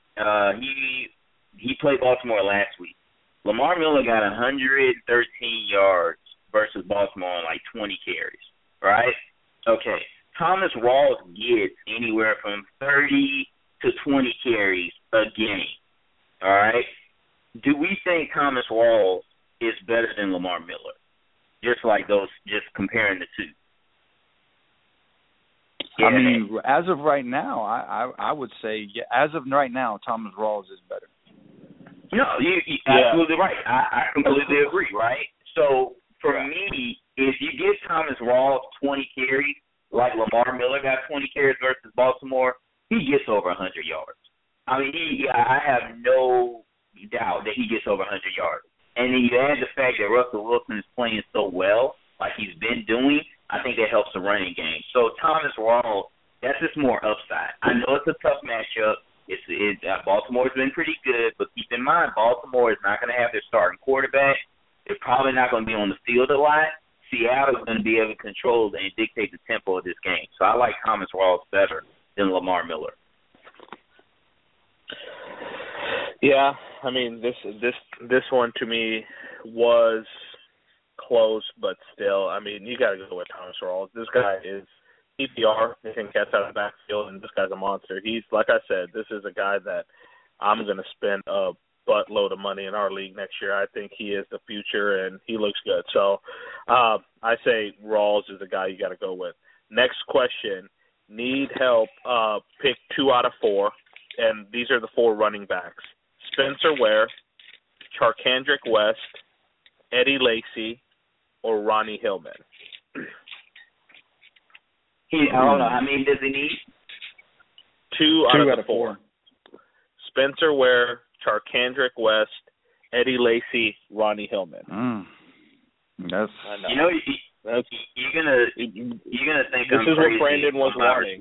[SPEAKER 2] he played Baltimore last week. Lamar Miller got 113 yards versus Baltimore on like 20 carries, right? Okay. Thomas Rawls gets anywhere from 30 to 20 carries a game, all right? Do we think Thomas Rawls is better than Lamar Miller? Just comparing the two.
[SPEAKER 5] Yeah. I mean, as of right now, I would say, as of right now, Thomas Rawls is better.
[SPEAKER 2] No, you're absolutely right. I completely agree, right? So, for me, if you give Thomas Rawls 20 carries, like Lamar Miller got 20 carries versus Baltimore, he gets over 100 yards. I mean, I have no doubt that he gets over 100 yards. And then you add the fact that Russell Wilson is playing so well, like he's been doing, I think that helps the running game. So Thomas Rawls, that's just more upside. I know it's a tough matchup. Baltimore's been pretty good, but keep in mind, Baltimore is not going to have their starting quarterback. They're probably not going to be on the field a lot. Seattle is going to be able to control and dictate the tempo of this game. So I like Thomas Rawls better than Lamar Miller.
[SPEAKER 3] Yeah, I mean, this one to me was close, but still, I mean, you got to go with Thomas Rawls. This guy is PPR. He can catch out of the backfield, and this guy's a monster. He's, like I said, this is a guy that I'm going to spend a buttload of money in our league next year. I think he is the future, and he looks good. So I say Rawls is the guy you got to go with. Next question, need help, pick 2 out of 4, and these are the 4 running backs. Spencer Ware, Charcandrick West, Eddie Lacy, or Ronnie Hillman.
[SPEAKER 2] I don't know. How many does he need?
[SPEAKER 3] 2 out of 4. Spencer Ware, Charcandrick West, Eddie Lacy, Ronnie Hillman.
[SPEAKER 5] That's
[SPEAKER 2] you're gonna think
[SPEAKER 3] this
[SPEAKER 2] I'm
[SPEAKER 3] is
[SPEAKER 2] crazy.
[SPEAKER 3] What Brandon was wanting.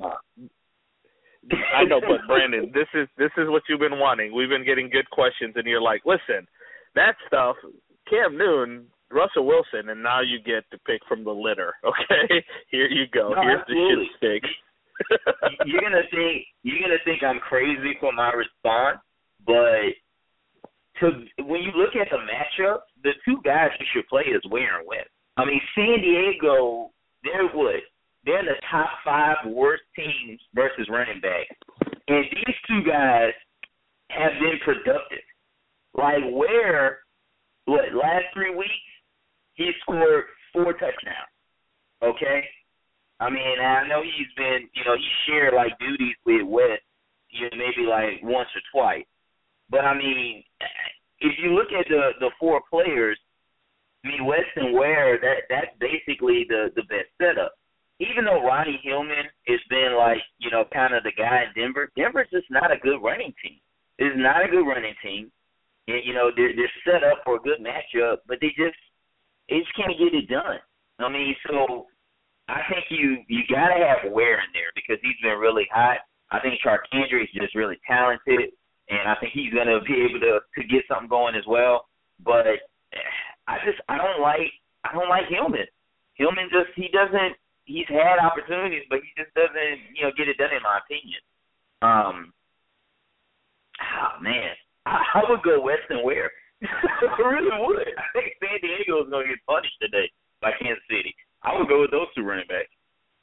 [SPEAKER 3] I know, but Brandon, this is what you've been wanting. We've been getting good questions, and you're like, listen, that stuff, Cam Newton, Russell Wilson, and now you get to pick from the litter. Okay, here you go.
[SPEAKER 2] No,
[SPEAKER 3] here's
[SPEAKER 2] absolutely.
[SPEAKER 3] The shit stick.
[SPEAKER 2] You're gonna think I'm crazy for my response, but when you look at the matchup, the 2 guys you should play is Ware and West. I mean, San Diego, they're the top 5 worst teams versus running back, and these 2 guys have been productive. Like Ware, last 3 weeks he scored 4 touchdowns. Okay. I mean, I know he's been, he shared like duties with West, maybe like once or twice. But I mean, if you look at the 4 players, I mean, West and Ware, that's basically the best setup. Even though Ronnie Hillman has been like, kind of the guy in Denver, Denver's just not a good running team. It's not a good running team. You know, they're set up for a good matchup, but they just can't get it done. I mean, so I think you got to have Ware in there because he's been really hot. I think Charkandrick's just really talented, and I think he's going to be able to get something going as well. But I don't like Hillman. Hillman he's had opportunities, but he just doesn't, get it done in my opinion. Man, I would go West and Ware. I really would. I think San Diego is going to get punished today by Kansas City. I would go with those two running backs.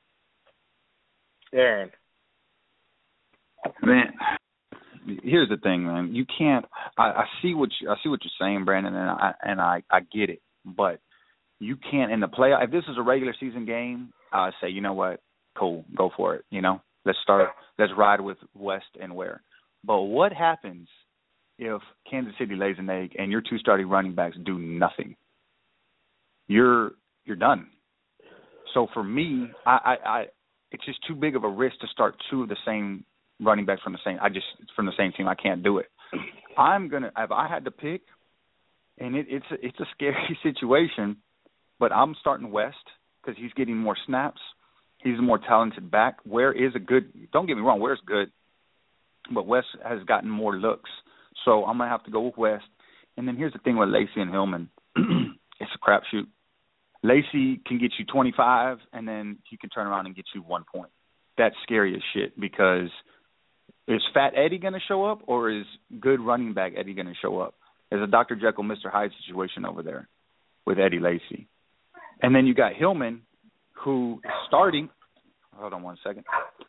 [SPEAKER 3] Aaron.
[SPEAKER 5] Man, here's the thing, man. You can't. I see what you're saying, Brandon, and I get it. But you can't in the playoff. If this is a regular season game, I say, you know what, cool, go for it. Let's ride with West and Ware. But what happens if Kansas City lays an egg and your two starting running backs do nothing? You're done. So for me, I it's just too big of a risk to start two of the same running backs from the same team. I can't do it. If I had to pick, and it's a scary situation, but I'm starting West because he's getting more snaps. He's a more talented back. Ware is don't get me wrong, Ware's good, but West has gotten more looks. So I'm going to have to go with West. And then here's the thing with Lacy and Hillman. It's a crapshoot. Lacy can get you 25, and then he can turn around and get you 1 point. That's scary as shit because is Fat Eddie going to show up or is good running back Eddie going to show up? There's a Dr. Jekyll, Mr. Hyde situation over there with Eddie Lacy. And then you got Hillman, who is starting. Hold on 1 second.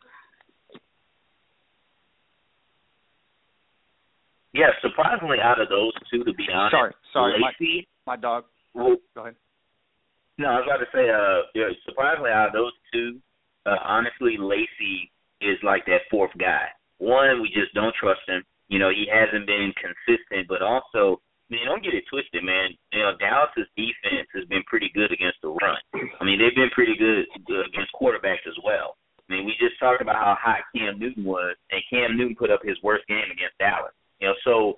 [SPEAKER 2] Yeah, surprisingly, out of those two, to be honest.
[SPEAKER 5] Sorry,
[SPEAKER 2] Lacy,
[SPEAKER 5] my dog.
[SPEAKER 2] Well,
[SPEAKER 5] go ahead.
[SPEAKER 2] No, I was about to say, surprisingly, out of those two, honestly, Lacy is like that fourth guy. One, we just don't trust him. He hasn't been consistent, but also, don't get it twisted, man. Dallas's defense has been pretty good against the run. I mean, they've been pretty good against quarterbacks as well. I mean, we just talked about how hot Cam Newton was, and Cam Newton put up his worst game against Dallas. So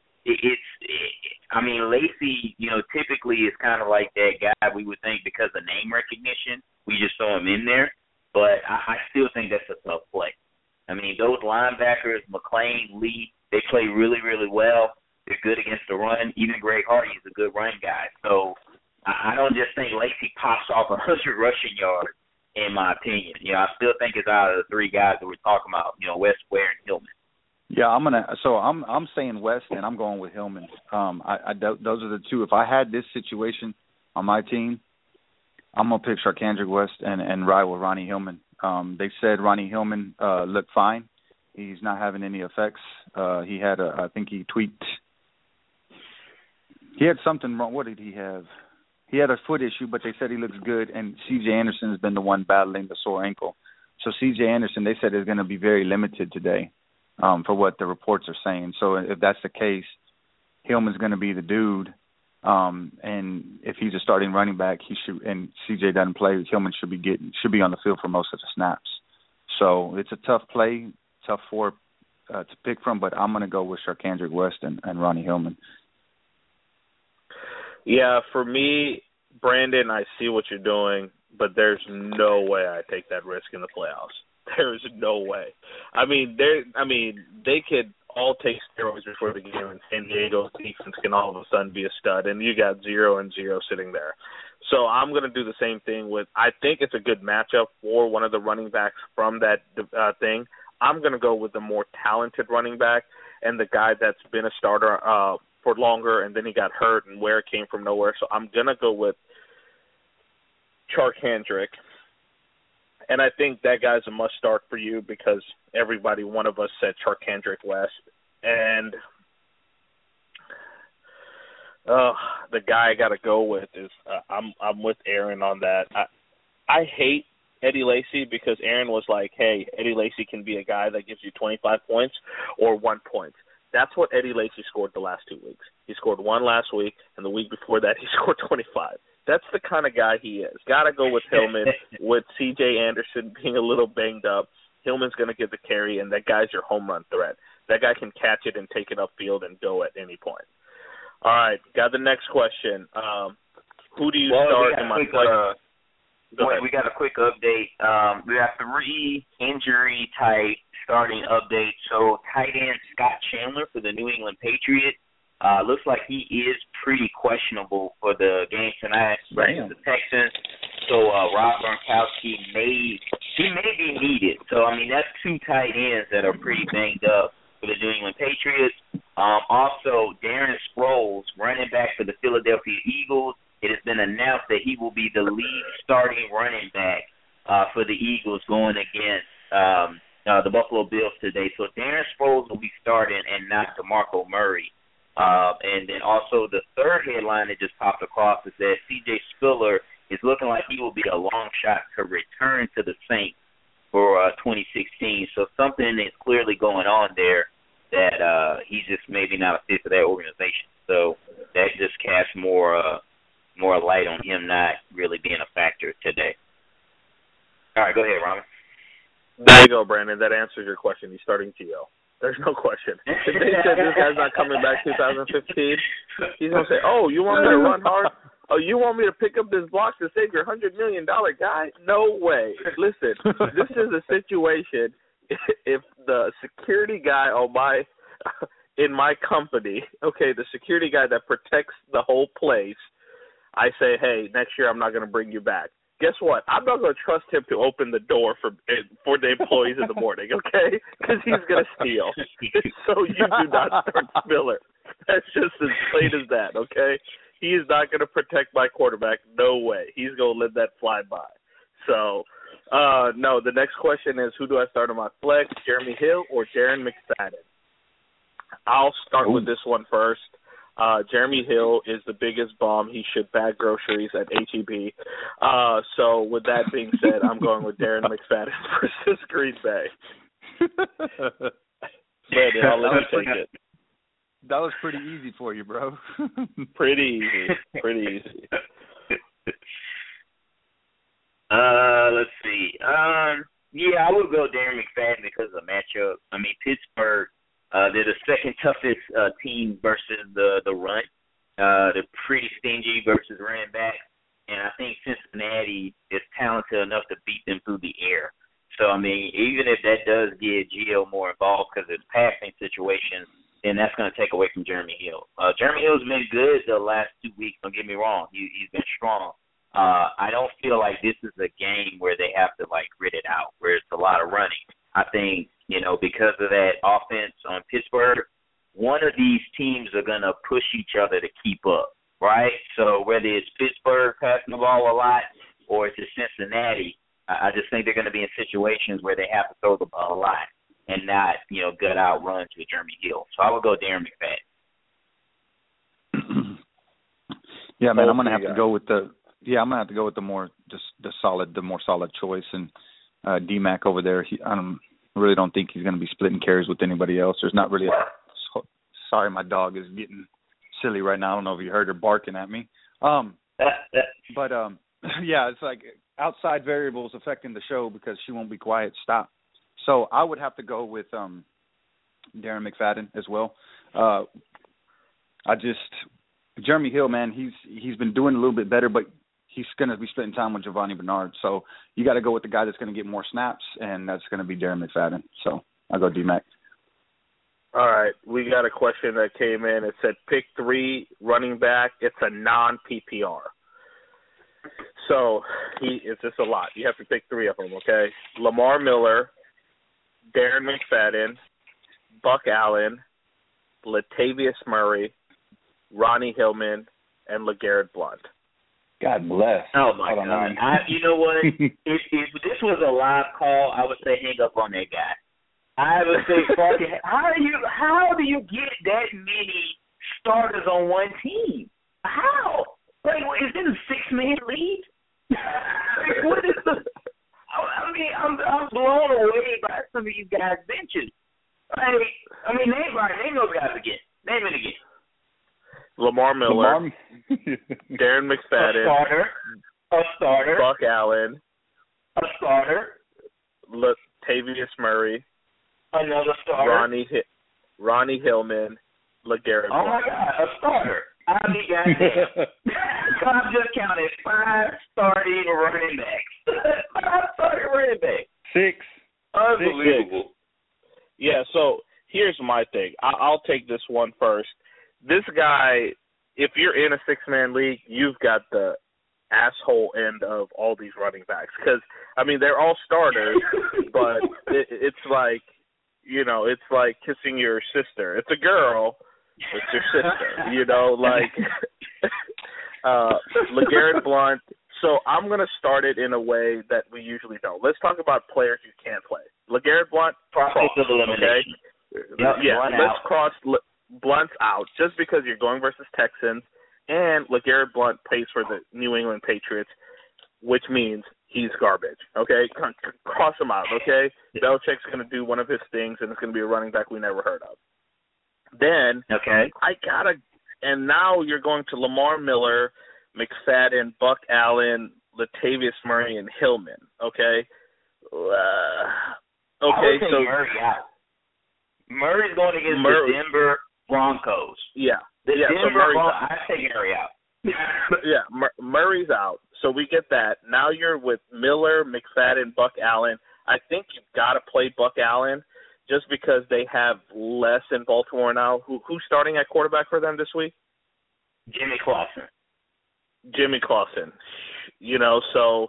[SPEAKER 2] Lacy, typically is kind of like that guy we would think because of name recognition, we just throw him in there. But I still think that's a tough play. I mean, those linebackers, McClain, Lee, they play really, really well. They're good against the run. Even Greg Hardy is a good run guy. So I don't just think Lacy pops off 100 rushing yards, in my opinion. I still think it's out of the three guys that we're talking about, West, Ware, and Hillman.
[SPEAKER 5] Yeah, I'm saying West, and I'm going with Hillman. Those are the two. If I had this situation on my team, I'm gonna pick Charkandrick West and ride with Ronnie Hillman. They said Ronnie Hillman looked fine. He's not having any effects. He had I think he tweaked. He had something wrong. What did he have? He had a foot issue, but they said he looks good. And C.J. Anderson has been the one battling the sore ankle. So C.J. Anderson, they said, is going to be very limited today. For what the reports are saying. So if that's the case, Hillman's going to be the dude. And if he's a starting running back, and CJ doesn't play, Hillman should be on the field for most of the snaps. So it's a tough play, tough four to pick from, but I'm going to go with Charkandrick West and Ronnie Hillman.
[SPEAKER 3] Yeah, for me, Brandon, I see what you're doing, but there's no way I take that risk in the playoffs. There is no way. I mean, they could all take steroids before the game, and San Diego's defense can all of a sudden be a stud, and you got 0-0 sitting there. So I'm going to do the same thing I think it's a good matchup for one of the running backs from that thing. I'm going to go with the more talented running back and the guy that's been a starter for longer, and then he got hurt and Ware came from nowhere. So I'm going to go with Charkandrick. And I think that guy's a must-start for you because one of us said Charkandrick West. And the guy I got to go with is I'm with Aaron on that. I hate Eddie Lacy because Aaron was like, hey, Eddie Lacy can be a guy that gives you 25 points or 1 point. That's what Eddie Lacy scored the last 2 weeks. He scored 1 last week, and the week before that he scored 25. That's the kind of guy he is. Got to go with Hillman, with C.J. Anderson being a little banged up. Hillman's going to get the carry, and that guy's your home run threat. That guy can catch it and take it upfield and go at any point. All right, got the next question. Who do you start in my flex?
[SPEAKER 2] We got a quick update. We have 3 injury type starting updates. So tight end Scott Chandler for the New England Patriots. Looks like he is pretty questionable for the game tonight versus the Texans. So Rob Gronkowski may be needed. So, I mean, that's 2 tight ends that are pretty banged up for the New England Patriots. Also, Darren Sproles, running back for the Philadelphia Eagles. It has been announced that he will be the lead starting running back for the Eagles going against the Buffalo Bills today. So Darren Sproles will be starting and not DeMarco Murray. And then also the third headline that just popped across is that C.J. Spiller is looking like he will be a long shot to return to the Saints for 2016. So something is clearly going on there that he's just maybe not a fit for that organization. So that just casts more light on him not really being a factor today. All right, go ahead, Ramen.
[SPEAKER 3] There you go, Brandon. That answers your question. He's starting T.O. There's no question. If they said this guy's not coming back 2015, he's going to say, oh, you want me to run hard? Oh, you want me to pick up this block to save your $100 million guy? No way. Listen, this is a situation if the security guy in my company, okay, the security guy that protects the whole place, I say, hey, next year I'm not going to bring you back. Guess what? I'm not going to trust him to open the door for the employees in the morning, okay? Because he's going to steal. So you do not start Spiller. That's just as plain as that, okay? He is not going to protect my quarterback. No way. He's going to let that fly by. So, no, the next question is, who do I start on my flex, Jeremy Hill or Darren McFadden? I'll start with this one first. Jeremy Hill is the biggest bum. He should bag groceries at H-E-B. So with that being said, I'm going with Darren McFadden versus Green Bay. Brandon, I'll let you take it.
[SPEAKER 5] That was pretty easy for you, bro.
[SPEAKER 3] Pretty easy.
[SPEAKER 2] Let's see. Yeah, I would go Darren McFadden because of the matchup. I mean, Pittsburgh, they're the second toughest team versus the run. They're pretty stingy versus running back. And I think Cincinnati is talented enough to beat them through the air. So, I mean, even if that does get Gio more involved because it's passing situations, then that's going to take away from Jeremy Hill. Jeremy Hill's been good the last 2 weeks. Don't get me wrong. He's been strong. I don't feel like this is a game where they have to, like, grit it out, where it's a lot of running. I think, because of that offense on Pittsburgh, one of these teams are going to push each other to keep up, right? So whether it's Pittsburgh passing the ball a lot or it's Cincinnati, I just think they're going to be in situations where they have to throw the ball a lot and not, gut out runs with Jeremy Hill. So I would go Darren McFadden.
[SPEAKER 5] Yeah, man, I'm going to have to go with the more solid choice, and D-Mac over there. I really don't think he's going to be splitting carries with anybody else. There's not really sorry, my dog is getting silly right now. I don't know if you heard her barking at me. But yeah, it's like outside variables affecting the show because she won't be quiet. Stop. So I would have to go with Darren McFadden as well. Jeremy Hill, man, he's been doing a little bit better, but he's going to be spending time with Giovanni Bernard. So you got to go with the guy that's going to get more snaps, and that's going to be Darren McFadden. So I'll go D-Mac.
[SPEAKER 3] All right. We got a question that came in. It said pick 3 running back. It's a non-PPR. So it's just a lot. You have to pick 3 of them, okay? Lamar Miller, Darren McFadden, Buck Allen, Latavius Murray, Ronnie Hillman, and LeGarrette Blount.
[SPEAKER 5] God bless.
[SPEAKER 2] Oh, my God. You know what? if this was a live call, I would say hang up on that guy. I would say, how do you get that many starters on one team? How? Like, is this a 6-man league? What is the? I mean, I'm blown away by some of you guys' benches. Like, name those guys again. Name it again.
[SPEAKER 3] Lamar Miller, Darren McFadden,
[SPEAKER 2] a starter,
[SPEAKER 3] Buck Allen,
[SPEAKER 2] a starter,
[SPEAKER 3] Latavius Murray,
[SPEAKER 2] another starter,
[SPEAKER 3] Ronnie Hillman, LeGarrette Blount.
[SPEAKER 2] Oh my God, a starter. I'll be goddamn. I've just counted 5 starting running backs. 5 starting running backs.
[SPEAKER 5] 6.
[SPEAKER 2] Unbelievable.
[SPEAKER 3] 6. Yeah, so here's my thing. I'll take this one first. This guy, if you're in a 6-man league, you've got the asshole end of all these running backs. Because, I mean, they're all starters, but it's like, you know, it's like kissing your sister. It's a girl. It's your sister, you know, like LeGarrette Blount. So I'm going to start it in a way that we usually don't. Let's talk about players you can't play. LeGarrette Blount,
[SPEAKER 2] process of elimination.
[SPEAKER 3] Okay?
[SPEAKER 2] Yep,
[SPEAKER 3] yeah, let's
[SPEAKER 2] out.
[SPEAKER 3] cross Blount's out just because you're going versus Texans, and LeGarrette Blount plays for the New England Patriots, which means he's garbage, okay? Cross him out, okay? Belichick's going to do one of his things, and it's going to be a running back we never heard of. Then and now you're going to Lamar Miller, McFadden, Buck Allen, Latavius Murray, and Hillman. Okay.
[SPEAKER 2] I would take Murray out. Murray's going against the Denver Broncos.
[SPEAKER 3] Yeah.
[SPEAKER 2] Denver
[SPEAKER 3] Broncos.
[SPEAKER 2] I take Murray out.
[SPEAKER 3] Yeah, Murray's out. So we get that. Now you're with Miller, McFadden, Buck Allen. I think you've got to play Buck Allen. Just because they have less in Baltimore now. Who's starting at quarterback for them this week?
[SPEAKER 2] Jimmy Clausen.
[SPEAKER 3] You know, so,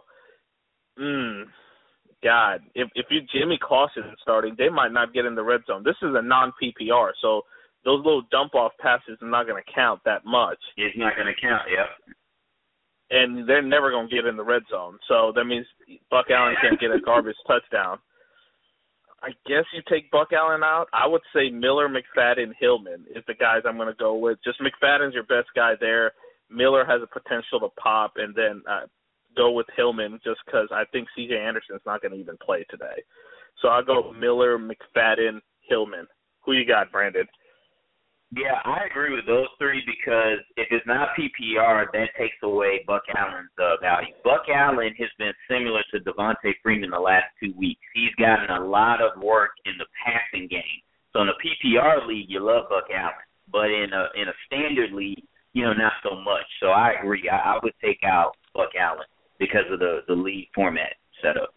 [SPEAKER 3] God, if Jimmy Clausen is starting, they might not get in the red zone. This is a non-PPR, so those little dump-off passes are not going to count that much.
[SPEAKER 2] It's not going to count, yep.
[SPEAKER 3] And they're never going to get in the red zone. So that means Buck Allen can't get a garbage touchdown. I guess you take Buck Allen out. I would say Miller, McFadden, Hillman is the guys I'm going to go with. Just McFadden's your best guy there. Miller has a potential to pop, and then go with Hillman just because I think C.J. Anderson's not going to even play today. So I'll go Miller, McFadden, Hillman. Who you got, Brandon?
[SPEAKER 2] Yeah, I agree with those 3 because if it's not PPR, that takes away Buck Allen's value. Buck Allen has been similar to Devontae Freeman the last 2 weeks. He's gotten a lot of work in the passing game. So in a PPR league, you love Buck Allen, but in a standard league, you know, not so much. So I agree. I would take out Buck Allen because of the league format setup.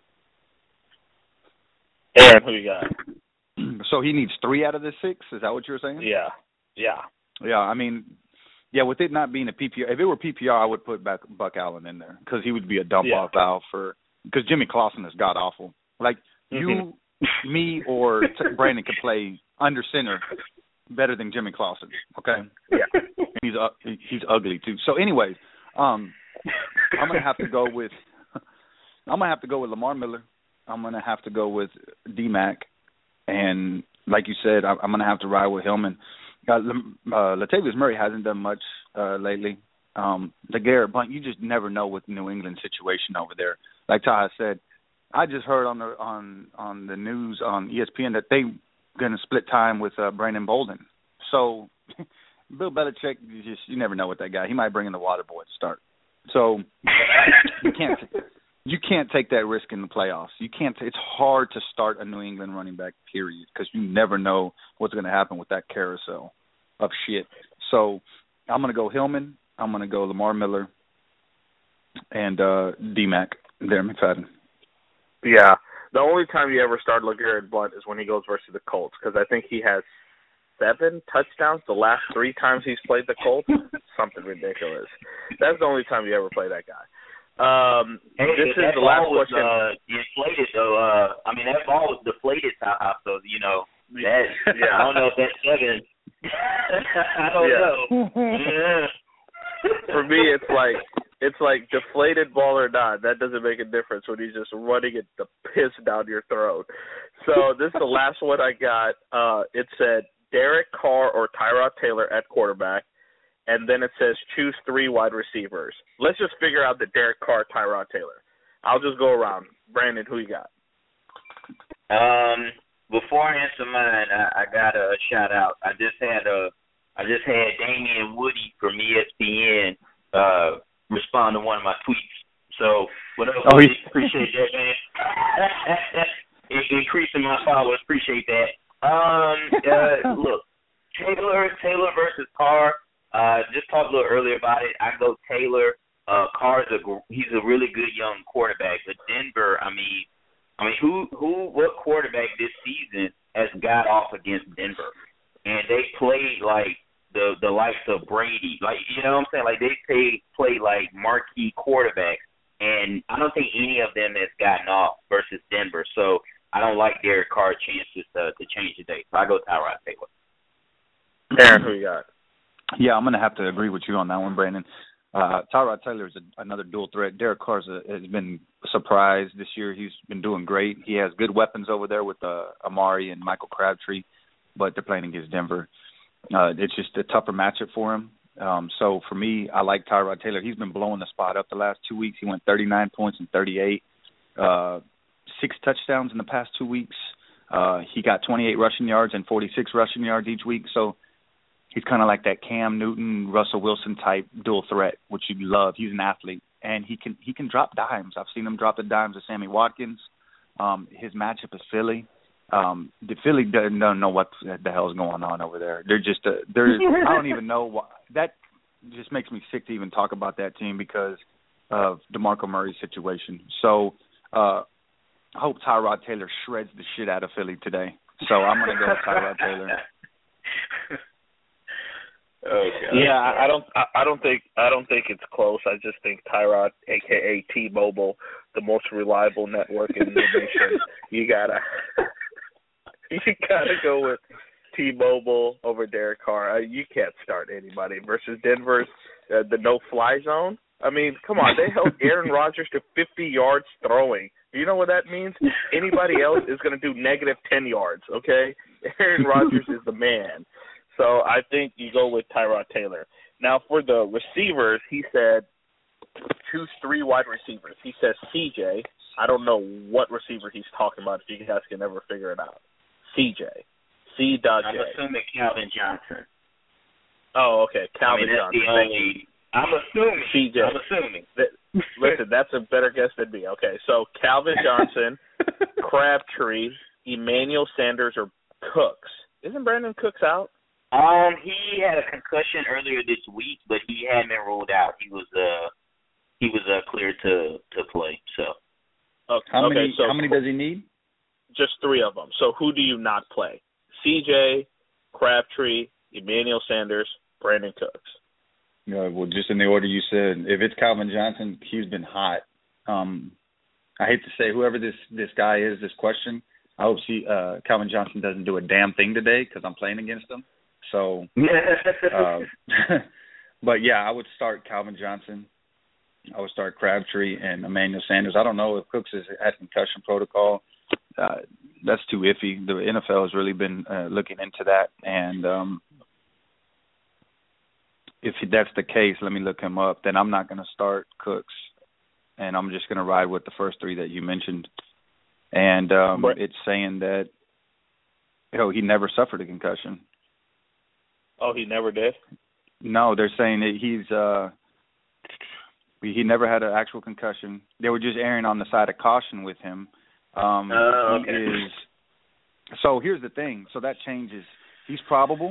[SPEAKER 3] Aaron, who you got?
[SPEAKER 5] So he needs 3 out of the 6? Is that what you were saying?
[SPEAKER 3] Yeah.
[SPEAKER 5] I mean, with it not being a PPR, if it were PPR, I would put Buck Allen in there because he would be a dump-off valve because Jimmy Clausen is god-awful. Like, you, me, or Brandon could play under center better than Jimmy Clausen, okay?
[SPEAKER 3] Yeah.
[SPEAKER 5] He's ugly, too. So, anyways, I'm going to have to go with Lamar Miller. I'm going to have to go with D-Mac. And like you said, I'm going to have to ride with Hillman. Latavius Murray hasn't done much lately. LeGarrette Blount, you just never know with the New England situation over there. Like Taha said, I just heard on the news on ESPN that they're going to split time with Brandon Bolden. So Bill Belichick, you never know with that guy. He might bring in the water boy to start. So you can't take that risk in the playoffs. You can't. It's hard to start a New England running back, period, because you never know what's going to happen with that carousel of shit. So I'm going to go Hillman. I'm going to go Lamar Miller and D-Mac there, McFadden.
[SPEAKER 3] Yeah. The only time you ever start LeGarrette Blount is when he goes versus the Colts, because I think he has 7 touchdowns the last 3 times he's played the Colts. Something ridiculous. That's the only time you ever play that guy. This is the last question.
[SPEAKER 2] Inflated though. I mean, that ball was deflated, so you know that. Yeah. I don't know if that's 7. I don't know. Yeah.
[SPEAKER 3] For me, it's like deflated ball or not. That doesn't make a difference when he's just running it the piss down your throat. So this is the last one I got. It said Derek Carr or Tyrod Taylor at quarterback. And then it says choose 3 wide receivers. Let's just figure out the Derek Carr, Tyrod Taylor. I'll just go around. Brandon, who you got?
[SPEAKER 2] Before I answer mine, I got a shout out. I just had Damian Woody from ESPN respond to one of my tweets. So whatever, appreciate that, man. Increasing my followers, appreciate that. Look, Taylor versus Carr. just talked a little earlier about it. I go Taylor. Carr's he's a really good young quarterback. But Denver, I mean, what quarterback this season has got off against Denver? And they played like the likes of Brady, like, you know what I'm saying? Like they played like marquee quarterbacks, and I don't think any of them has gotten off versus Denver. So I don't like Derek Carr's chances to change the day. So I go Tyrod Taylor.
[SPEAKER 3] Aaron, who you got?
[SPEAKER 5] Yeah, I'm going to have to agree with you on that one, Brandon. Tyrod Taylor is another dual threat. Derek Carr has been a surprise this year. He's been doing great. He has good weapons over there with Amari and Michael Crabtree, but they're playing against Denver. It's just a tougher matchup for him. So for me, I like Tyrod Taylor. He's been blowing the spot up the last 2 weeks. He went 39 points and 38, 6 touchdowns in the past 2 weeks. He got 28 rushing yards and 46 rushing yards each week. So he's kind of like that Cam Newton, Russell Wilson type dual threat, which you love. He's an athlete, and he can drop dimes. I've seen him drop the dimes to Sammy Watkins. His matchup is Philly. The Philly don't know what the hell is going on over there. They're just I don't even know why. That just makes me sick to even talk about that team because of DeMarco Murray's situation. So I hope Tyrod Taylor shreds the shit out of Philly today. So I'm going to go with Tyrod Taylor.
[SPEAKER 2] Oh, God.
[SPEAKER 3] Yeah, I don't think it's close. I just think Tyrod, aka T-Mobile, the most reliable network in the nation. You gotta go with T-Mobile over Derek Carr. You can't start anybody versus Denver's the no-fly zone. I mean, come on, they held Aaron Rodgers to 50 yards throwing. You know what that means? Anybody else is going to do negative 10 yards. Okay, Aaron Rodgers is the man. So I think you go with Tyrod Taylor. Now, for the receivers, he said choose 3 wide receivers. He says CJ. I don't know what receiver he's talking about if you guys can ever figure it out. CJ. C.J.
[SPEAKER 2] I'm assuming Calvin Johnson.
[SPEAKER 3] Oh, okay. Calvin Johnson.
[SPEAKER 2] I'm assuming.
[SPEAKER 3] CJ.
[SPEAKER 2] I'm assuming.
[SPEAKER 3] Listen, that's a better guess than me. Okay, so Calvin Johnson, Crabtree, Emmanuel Sanders, or Cooks. Isn't Brandon Cooks out?
[SPEAKER 2] He had a concussion earlier this week, but he hadn't been ruled out. He was cleared to play. So,
[SPEAKER 5] how many does he need?
[SPEAKER 3] Just 3 of them. So who do you not play? CJ, Crabtree, Emmanuel Sanders, Brandon Cooks.
[SPEAKER 5] Yeah, well, just in the order you said. If it's Calvin Johnson, he's been hot. I hate to say whoever this guy is, this question. I hope Calvin Johnson doesn't do a damn thing today because I'm playing against him. So, but yeah, I would start Calvin Johnson. I would start Crabtree and Emmanuel Sanders. I don't know if Cooks is at concussion protocol. That's too iffy. The NFL has really been looking into that, and if that's the case, let me look him up. Then I'm not going to start Cooks, and I'm just going to ride with the first 3 that you mentioned. And it's saying that he never suffered a concussion.
[SPEAKER 3] Oh, he never did?
[SPEAKER 5] No, they're saying that he never had an actual concussion. They were just erring on the side of caution with him.
[SPEAKER 2] Okay.
[SPEAKER 5] So here's the thing. So that changes. He's probable.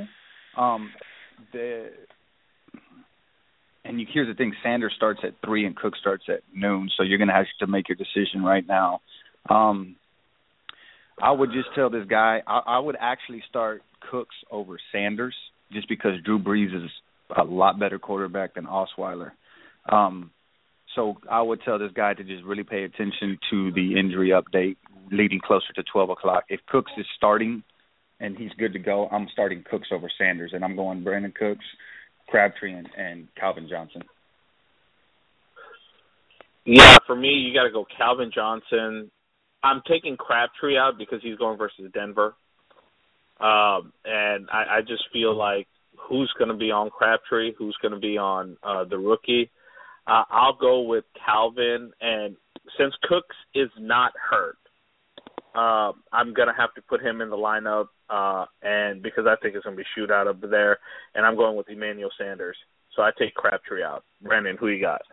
[SPEAKER 5] Here's the thing. Sanders starts at 3 and Cook starts at noon. So you're going to have to make your decision right now. I would just tell this guy, I would actually start Cooks over Sanders just because Drew Brees is a lot better quarterback than Osweiler. So I would tell this guy to just really pay attention to the injury update leading closer to 12 o'clock. If Cooks is starting and he's good to go, I'm starting Cooks over Sanders, and I'm going Brandon Cooks, Crabtree, and Calvin Johnson.
[SPEAKER 3] Yeah, for me, you got to go Calvin Johnson. I'm taking Crabtree out because he's going versus Denver. And I just feel like who's going to be on Crabtree, who's going to be on the rookie. I'll go with Calvin, and since Cooks is not hurt, I'm going to have to put him in the lineup, and because I think it's going to be shootout over there, and I'm going with Emmanuel Sanders. So I take Crabtree out. Brandon, who you got?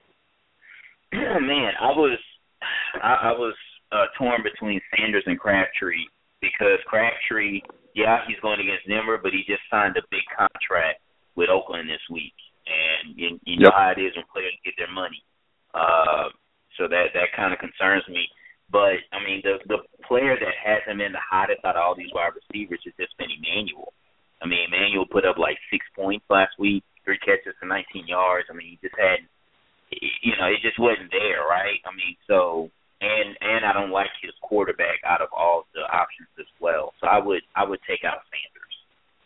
[SPEAKER 2] Man, I was torn between Sanders and Crabtree because Crabtree, yeah, he's going against Denver, but he just signed a big contract with Oakland this week, and you know how it is when players get their money. So that kind of concerns me. But I mean, the player that hasn't been the hottest out of all these wide receivers has just been Emmanuel. I mean, Emmanuel put up like 6 points last week, 3 catches for 19 yards. I mean, he just had, you know, it just wasn't there, right? I mean, so and I don't like his quarterback out of all the options as well. So I would take out Sanders.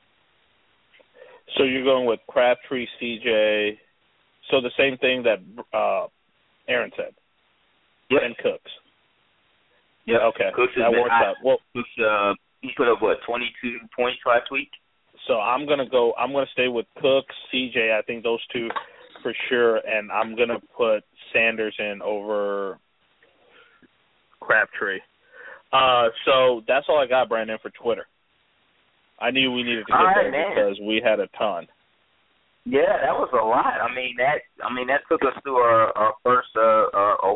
[SPEAKER 3] So you're going with Crabtree, CJ. So the same thing that Aaron said.
[SPEAKER 2] Yep.
[SPEAKER 3] And Cooks.
[SPEAKER 2] Yeah.
[SPEAKER 3] Okay.
[SPEAKER 2] Cooks
[SPEAKER 3] that works out. Well,
[SPEAKER 2] Cooks, he put up 22 points last week.
[SPEAKER 3] So I'm gonna stay with Cooks, CJ. I think those two for sure, and I'm gonna put Sanders in over Crabtree. So that's all I got, Brandon, for Twitter. I knew we needed to get there because we had a ton.
[SPEAKER 2] Yeah, that was a lot. I mean that took us through our first hour.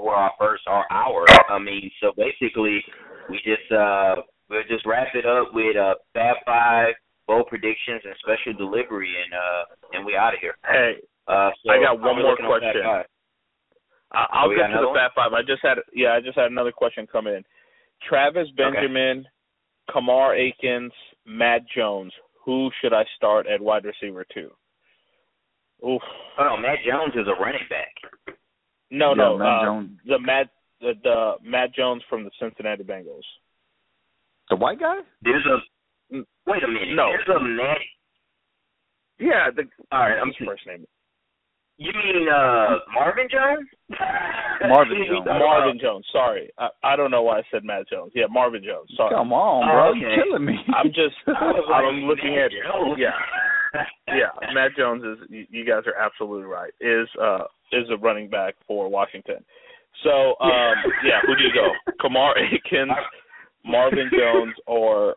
[SPEAKER 2] I mean, so basically we'll just wrap it up with Fab Five, bold predictions, and special delivery, and we out of here.
[SPEAKER 3] Hey,
[SPEAKER 2] so
[SPEAKER 3] I got one more question. I'll get to the Fab Five. I just had another question come in. Travis Benjamin, Kamar Akins, Matt Jones. Who should I start at wide receiver 2? Oof.
[SPEAKER 2] Oh, Matt Jones is a running back.
[SPEAKER 3] No.
[SPEAKER 5] Matt Jones.
[SPEAKER 3] The Matt Jones from the Cincinnati Bengals.
[SPEAKER 5] The white guy?
[SPEAKER 2] Wait a minute.
[SPEAKER 3] No.
[SPEAKER 2] There's a Matt.
[SPEAKER 3] Yeah.
[SPEAKER 2] All right. I'm
[SPEAKER 3] first name.
[SPEAKER 2] You mean Marvin Jones?
[SPEAKER 3] Marvin Jones. Sorry, I don't know why I said Matt Jones. Yeah, Marvin Jones. Sorry.
[SPEAKER 5] Come on, bro. You're killing me.
[SPEAKER 3] I'm looking at Jones. Yeah. Matt Jones is. You guys are absolutely right. Is a running back for Washington. So who do you go? Kamar Akins, Marvin Jones, or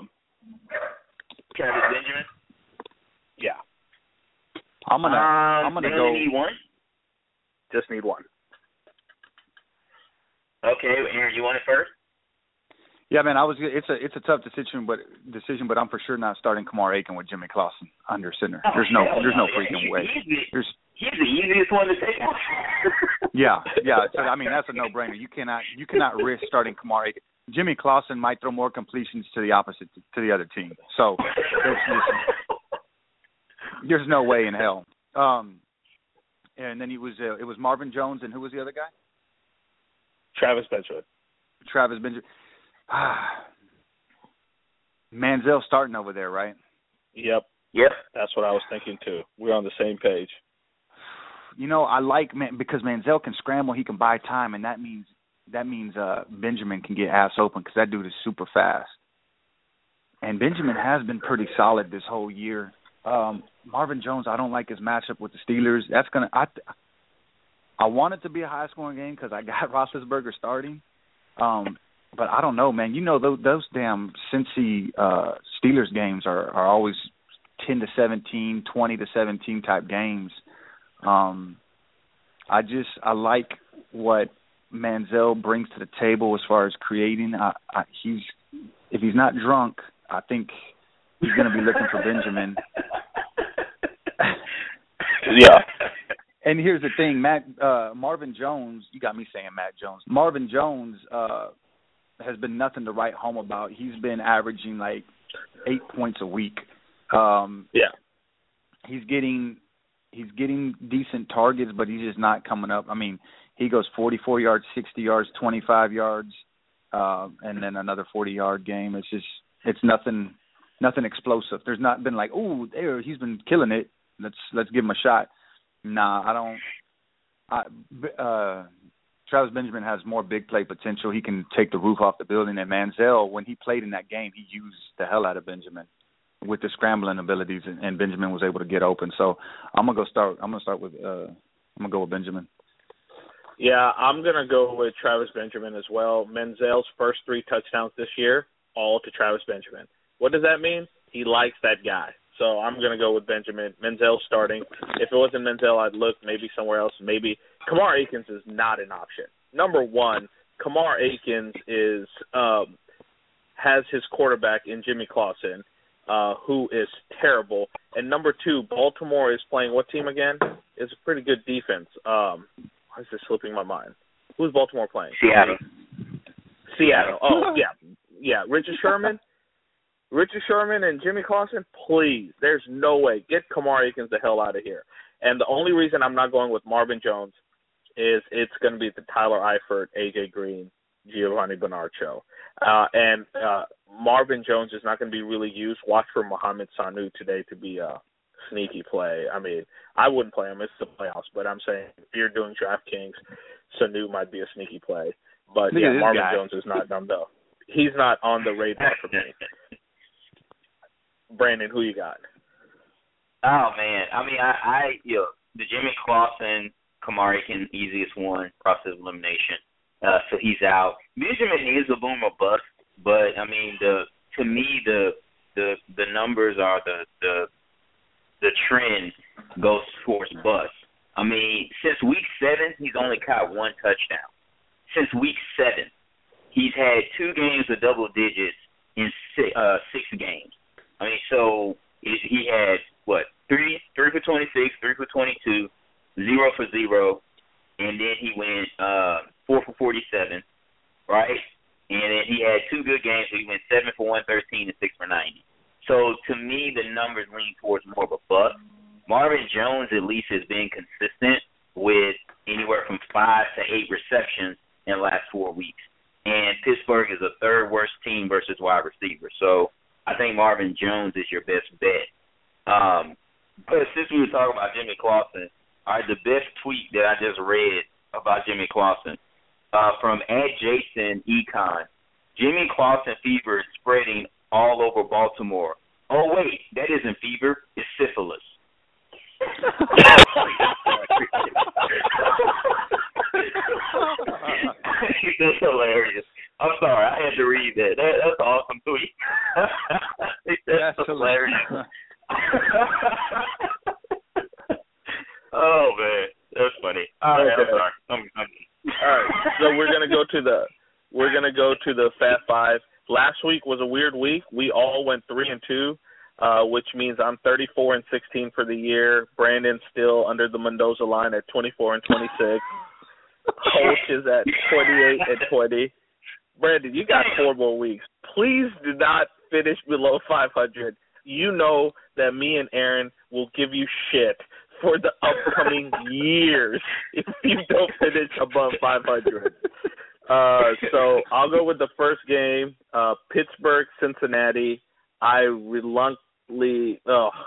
[SPEAKER 2] Travis Benjamin?
[SPEAKER 3] Yeah.
[SPEAKER 5] I'm gonna go.
[SPEAKER 2] Need one?
[SPEAKER 3] Just need one.
[SPEAKER 2] Okay, Aaron, you want it first?
[SPEAKER 5] Yeah, man. It's a tough decision, but I'm for sure not starting Kamar Aiken with Jimmy Clausen under center. There's no freaking way.
[SPEAKER 2] He's the easiest one to take.
[SPEAKER 5] Yeah. So, I mean, that's a no-brainer. You cannot risk starting Kamar Aiken. Jimmy Clausen might throw more completions to the other team. So there's no way in hell. And then it was Marvin Jones, and who was the other guy?
[SPEAKER 3] Travis Benjamin.
[SPEAKER 5] Manziel starting over there, right?
[SPEAKER 3] Yep. That's what I was thinking too. We're on the same page.
[SPEAKER 5] You know, I like because Manziel can scramble, he can buy time, and that means Benjamin can get ass open because that dude is super fast. And Benjamin has been pretty solid this whole year. Marvin Jones, I don't like his matchup with the Steelers. I want it to be a high-scoring game because I got Roethlisberger starting. But I don't know, man. You know, those damn Cincy Steelers games are always 10-17, 20-17 type games. I like what Manziel brings to the table as far as creating. If he's not drunk, I think he's going to be looking for Benjamin.
[SPEAKER 3] Yeah.
[SPEAKER 5] And here's the thing, Marvin Jones, you got me saying Matt Jones. Marvin Jones has been nothing to write home about. He's been averaging like 8 points a week. He's getting decent targets, but he's just not coming up. I mean, he goes 44 yards, 60 yards, 25 yards, and then another 40-yard game. It's nothing explosive. There's not been like, ooh, there he's been killing it. Let's give him a shot. Nah, I don't. Travis Benjamin has more big play potential. He can take the roof off the building. And Manziel, when he played in that game, he used the hell out of Benjamin with the scrambling abilities, and Benjamin was able to get open. So I'm gonna go with Benjamin.
[SPEAKER 3] Yeah, I'm gonna go with Travis Benjamin as well. Manziel's first 3 touchdowns this year, all to Travis Benjamin. What does that mean? He likes that guy. So I'm going to go with Benjamin. Manziel starting. If it wasn't Manziel, I'd look maybe somewhere else. Maybe Kamar Akins is not an option. Number one, Kamar Akins has his quarterback in Jimmy Clausen. who is terrible. And number 2, Baltimore is playing what team again? It's a pretty good defense. Why is this slipping my mind? Who's Baltimore playing? Seattle. Oh, yeah. Richard Sherman and Jimmy Clausen, please. There's no way. Get Kamar Akins the hell out of here. And the only reason I'm not going with Marvin Jones is it's going to be the Tyler Eifert, A.J. Green, Giovanni Bernard show. And Marvin Jones is not going to be really used. Watch for Mohamed Sanu today to be a sneaky play. I mean, I wouldn't play him. It's the playoffs. But I'm saying if you're doing DraftKings, Sanu might be a sneaky play. But, Marvin Jones is not done, though. He's not on the radar for me. Brandon, who you got?
[SPEAKER 2] Oh, man. I mean, the Jimmy Clausen, Kamar Akins, easiest one, process of elimination. So he's out. Benjamin is a boom or bust, but I mean, to me the numbers are the trend goes towards bust. I mean, since week 7, he's only caught 1 touchdown. Since week 7, he's had 2 games of double digits in 6 games. I mean, so he had 3 for 26, 3 for 22, 0 for 0, and then he went 4 for 47, right? And then he had 2 good games, so he went 7 for 113 and 6 for 90. So to me, the numbers lean towards more of a bust. Marvin Jones at least has been consistent with anywhere from 5 to 8 receptions in the last 4 weeks. And Pittsburgh is the 3rd worst team versus wide receivers. So I think Marvin Jones is your best bet. But since we were talking about Jimmy Clausen, the best tweet that I just read about Jimmy Clausen from @JasonEcon. Jimmy Clausen fever is spreading all over Baltimore. Oh, wait, that isn't fever. It's syphilis. That's hilarious. I'm sorry, I had to read that. That's an awesome tweet. That's hilarious. Oh man, that's funny. All right, I'm sorry. I'm
[SPEAKER 3] All right, so we're gonna go to the Fat 5. Last week was a weird week. We all went 3-2. Which means I'm 34-16 for the year. Brandon's still under the Mendoza line at 24-26. Coach is at 28-20. Brandon, you got 4 more weeks. Please do not finish below 500. You know that me and Aaron will give you shit for the upcoming years if you don't finish above 500. So I'll go with the first game, Pittsburgh, Cincinnati. I reluctantly,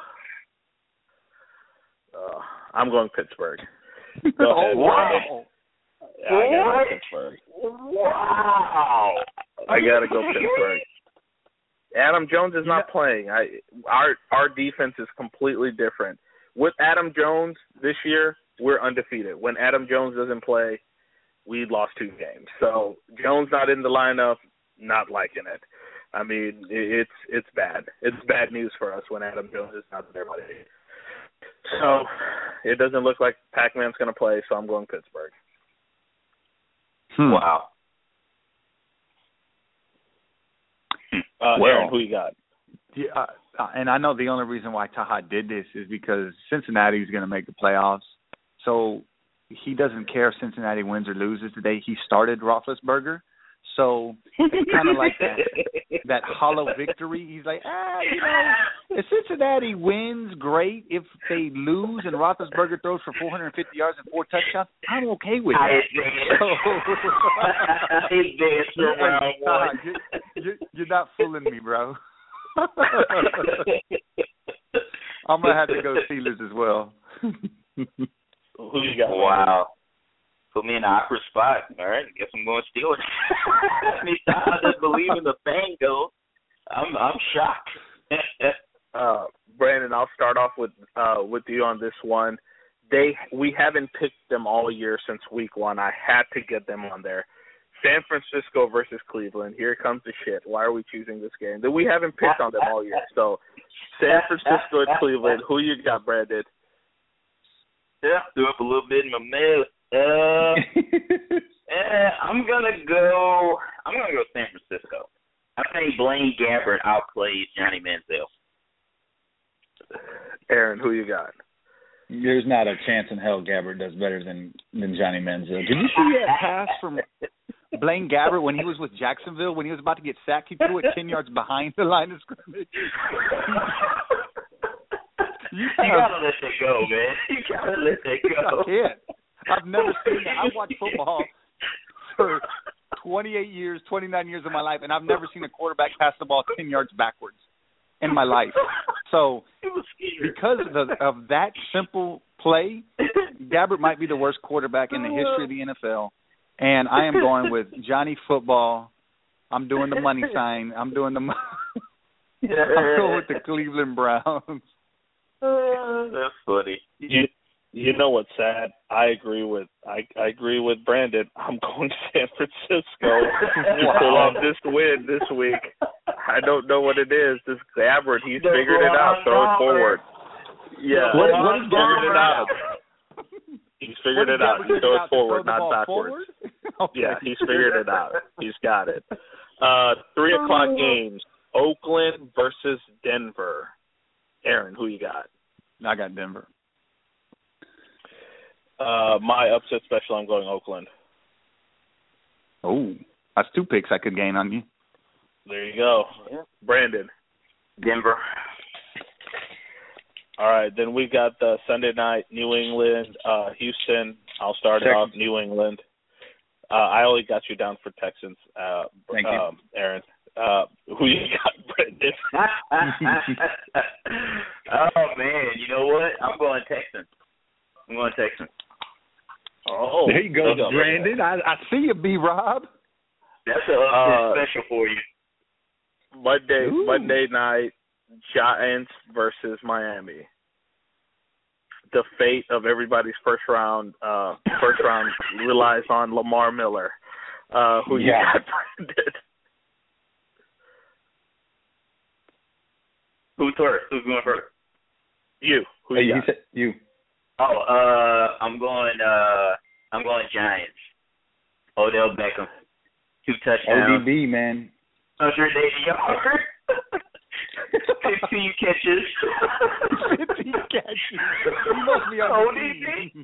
[SPEAKER 3] I'm going Pittsburgh. Go ahead.
[SPEAKER 2] Wow.
[SPEAKER 3] I gotta go Pittsburgh.
[SPEAKER 2] Wow.
[SPEAKER 3] I gotta go Pittsburgh. Adam Jones is not playing. Our defense is completely different. With Adam Jones this year, we're undefeated. When Adam Jones doesn't play, we lost 2 games. So Jones not in the lineup, not liking it. I mean, it's bad. It's bad news for us when Adam Jones is not there. So it doesn't look like Pac-Man's going to play, so I'm going Pittsburgh.
[SPEAKER 2] Wow.
[SPEAKER 3] Aaron, who you got?
[SPEAKER 5] Yeah, and I know the only reason why Taha did this is because Cincinnati is going to make the playoffs. So he doesn't care if Cincinnati wins or loses today. He started Roethlisberger. So it's kind of like that hollow victory. He's like, if Cincinnati wins, great. If they lose and Roethlisberger throws for 450 yards and 4 touchdowns, I'm okay with that. You're not fooling me, bro. I'm going to have to go Steelers as well.
[SPEAKER 3] Who you got?
[SPEAKER 2] Wow. Put me in the awkward spot. All right, guess I'm going Steelers. I just believe in the Bengals. I'm shocked.
[SPEAKER 3] Brandon, I'll start off with you on this one. We haven't picked them all year since week 1. I had to get them on there. San Francisco versus Cleveland. Here comes the shit. Why are we choosing this game? We haven't picked on them all year. So San Francisco and Cleveland. Who you got, Brandon?
[SPEAKER 2] Yeah, threw up a little bit in my mail. I'm gonna go San Francisco. I think Blaine Gabbert outplays Johnny Manziel.
[SPEAKER 3] Aaron, who you got?
[SPEAKER 5] There's not a chance in hell Gabbert does better than Johnny Manziel. Did you see that pass from Blaine Gabbert when he was with Jacksonville? When he was about to get sacked, he threw it 10 yards behind the line of scrimmage.
[SPEAKER 2] You gotta let that go, man. You gotta let that go.
[SPEAKER 5] I can't. I've never seen that. I've watched football for 28 years, 29 years of my life, and I've never seen a quarterback pass the ball 10 yards backwards in my life. So because of that simple play, Gabbert might be the worst quarterback in the history of the NFL. And I am going with Johnny Football. I'm doing the money sign. I'm going with the Cleveland Browns.
[SPEAKER 2] That's funny.
[SPEAKER 3] You know what's sad? I agree with Brandon. I'm going to San Francisco to pull off this win this week. I don't know what it is. This Gabbert, he's figured it out. Throw it forward. Yeah,
[SPEAKER 5] what
[SPEAKER 3] he's figured it out. He's figured it out. He throw it forward, not backwards.
[SPEAKER 5] Okay.
[SPEAKER 3] Yeah, he's figured it out. He's got it. 3 o'clock games. Oakland versus Denver. Aaron, who you got?
[SPEAKER 5] I got Denver.
[SPEAKER 3] My upset special, I'm going Oakland.
[SPEAKER 5] Oh, that's 2 picks I could gain on you.
[SPEAKER 3] There you go.
[SPEAKER 2] Yeah.
[SPEAKER 3] Brandon.
[SPEAKER 2] Denver.
[SPEAKER 3] All right, then we got the Sunday night, New England, Houston. I'll start it off, New England. I only got you down for Texans.
[SPEAKER 5] Thank you.
[SPEAKER 3] Aaron. Who you got, Brandon?
[SPEAKER 2] Oh, man, you know what? I'm going Texans.
[SPEAKER 3] Oh,
[SPEAKER 5] there you go, Brandon. I see you, B-Rob.
[SPEAKER 2] That's a special for you.
[SPEAKER 3] Monday night, Giants versus Miami. The fate of everybody's first round relies on Lamar Miller. Who you got, Brandon?
[SPEAKER 2] Who's first? Who's going first?
[SPEAKER 3] You. Who you got?
[SPEAKER 5] He said you.
[SPEAKER 2] Oh, I'm going Giants. Odell Beckham. 2 touchdowns.
[SPEAKER 5] ODB, man.
[SPEAKER 2] 180 yards. 15 catches.
[SPEAKER 5] 15 catches. You must be on
[SPEAKER 2] ODB.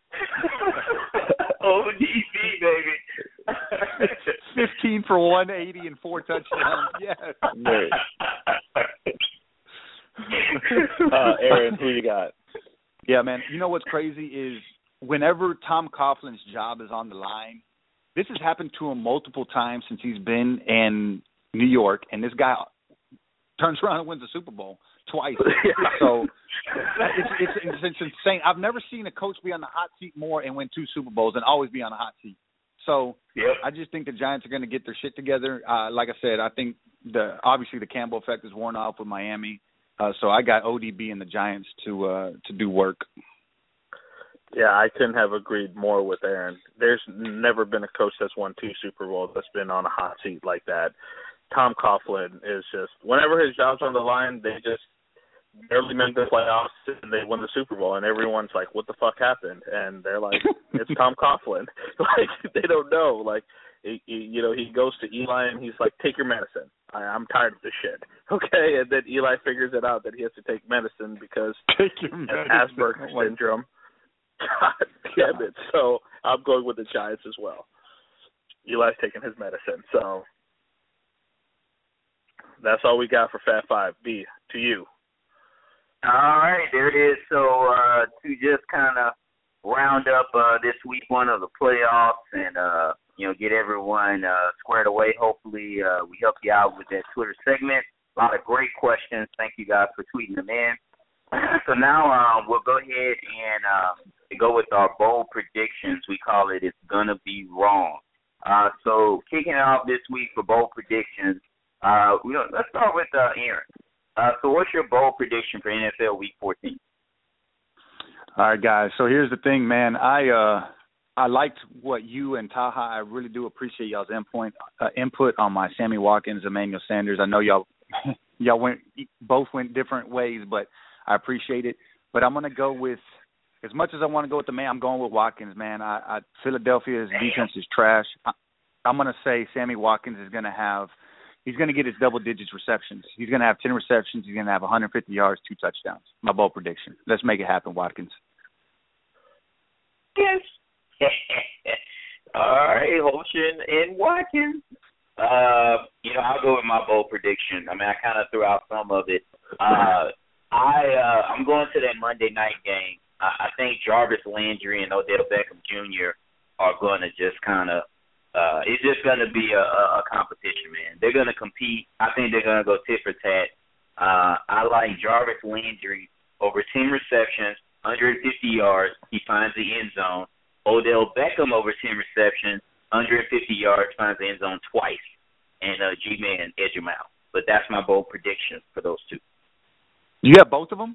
[SPEAKER 2] ODB, baby.
[SPEAKER 5] 15 for 180 and 4 touchdowns. Yes.
[SPEAKER 3] Aaron, who you got?
[SPEAKER 5] Yeah, man. You know what's crazy is whenever Tom Coughlin's job is on the line, this has happened to him multiple times since he's been in New York, and this guy turns around and wins the Super Bowl twice. So it's insane. I've never seen a coach be on the hot seat more and win 2 Super Bowls and always be on the hot seat. So I just think the Giants are going to get their shit together. Like I said, I think obviously the Campbell effect is worn off with Miami. So I got ODB and the Giants to do work.
[SPEAKER 3] Yeah, I couldn't have agreed more with Aaron. There's never been a coach that's won 2 Super Bowls that's been on a hot seat like that. Tom Coughlin is just, whenever his job's on the line, they just barely make the playoffs and they win the Super Bowl, and everyone's like, what the fuck happened? And they're like, it's Tom Coughlin. Like, they don't know. Like, he goes to Eli and he's like, take your medicine. I'm tired of this shit. Okay, and then Eli figures it out that he has to take medicine because Asperger's syndrome. God damn it. So I'm going with the Giants as well. Eli's taking his medicine. So that's all we got for Fat Five. B, to you.
[SPEAKER 2] All right, there it is. So to just kind of round up this week 1 of the playoffs and get everyone squared away. Hopefully we help you out with that Twitter segment. A lot of great questions. Thank you guys for tweeting them in. So now we'll go ahead and go with our bold predictions. We call it It's Gonna Be Wrong. So kicking it off this week for bold predictions, let's start with Aaron. So what's your bold prediction for NFL Week 14?
[SPEAKER 5] All right, guys. So here's the thing, man. I liked what you and Taha, I really do appreciate y'all's input on my Sammy Watkins, Emmanuel Sanders. I know y'all both went different ways, but I appreciate it. But I'm going to go with, as much as I want to go with the man, I'm going with Watkins, man. Philadelphia's defense is trash. I'm going to say Sammy Watkins is going to have He's going to get his double digits receptions. He's going to have 10 receptions. He's going to have 150 yards, 2 touchdowns. My bold prediction. Let's make it happen, Watkins.
[SPEAKER 2] Yes. All right, Holston and Watkins. I'll go with my bold prediction. I mean, I kind of threw out some of it. I'm going to that Monday night game. I think Jarvis Landry and Odell Beckham Jr. are going to just kind of it's just going to be a competition, man. They're going to compete. I think they're going to go tit for tat. I like Jarvis Landry over 10 receptions, 150 yards. He finds the end zone. Odell Beckham over 10 receptions, 150 yards, finds the end zone twice. And G-Man edge him out. But that's my bold prediction for those two.
[SPEAKER 5] You have both of them?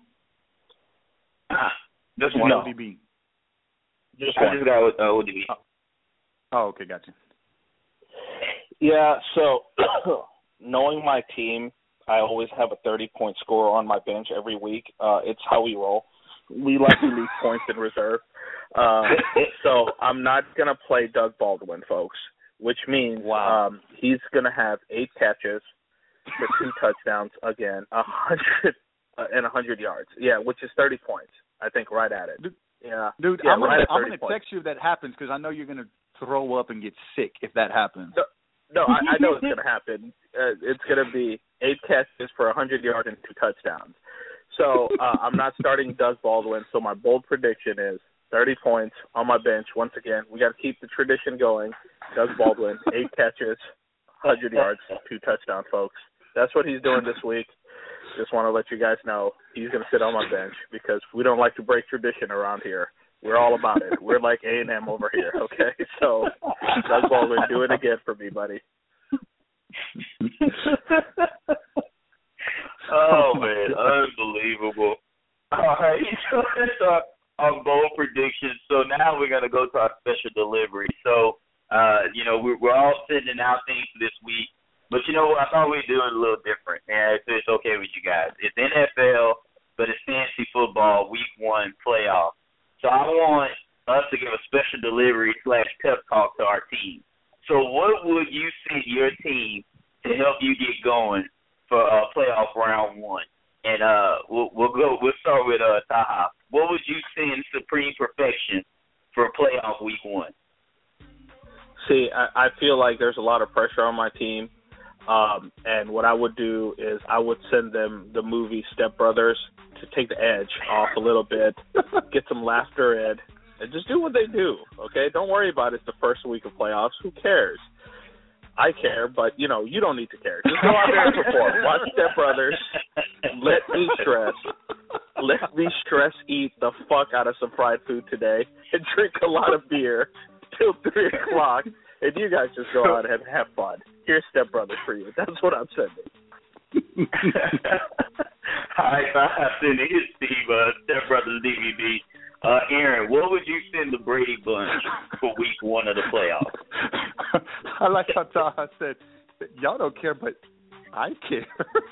[SPEAKER 2] Just one.
[SPEAKER 5] No. ODB.
[SPEAKER 2] Just one. I just got with ODB.
[SPEAKER 5] Oh, okay, gotcha.
[SPEAKER 3] Yeah, so knowing my team, I always have a 30-point scorer on my bench every week. It's how we roll. We like to leave points in reserve. So I'm not going to play Doug Baldwin, folks, which means he's going to have 8 catches for 2 touchdowns again, 100 yards. Yeah, which is 30 points, I think, right at it. Yeah,
[SPEAKER 5] dude,
[SPEAKER 3] yeah,
[SPEAKER 5] I'm going to text you if that happens because I know you're going to throw up and get sick if that happens.
[SPEAKER 3] No, I know it's going to happen. It's going to be 8 catches for 100 yards and 2 touchdowns. So I'm not starting Doug Baldwin, so my bold prediction is 30 points on my bench. Once again, we got to keep the tradition going. Doug Baldwin, 8 catches, 100 yards, 2 touchdowns, folks. That's what he's doing this week. Just want to let you guys know he's going to sit on my bench because we don't like to break tradition around here. We're all about it. We're like A&M over here, okay? So, Doug Baldwin, do it again for me, buddy.
[SPEAKER 2] Oh, man, unbelievable. All right, so that's our bold predictions. So now we're going to go to our special delivery. So, we're all sending out things for this week. But you know what? I thought we'd do it a little different. And if it's okay with you guys. It's NFL, but it's fantasy football, week 1 playoff. So I want us to give a special delivery / pep talk to our team. So what would you send your team to help you get going for playoff round 1? And we'll start with Taha. What would you send Supreme Perfection for playoff week 1?
[SPEAKER 3] See, I feel like there's a lot of pressure on my team. And what I would do is I would send them the movie Step Brothers to take the edge off a little bit, get some laughter in, and just do what they do, okay? Don't worry about it the first week of playoffs. Who cares? I care, but, you don't need to care. Just go out there and perform. Watch Step Brothers. Let me stress eat the fuck out of some fried food today and drink a lot of beer till 3 o'clock. And you guys just go out and have fun. Here's Step Brothers for you. That's what I'm sending.
[SPEAKER 2] All right, so I send it. Here's Steve, Step Brothers DVD. Aaron, what would you send the Brady Bunch for week 1 of the playoffs?
[SPEAKER 5] I like how Taha said, y'all don't care, but I care.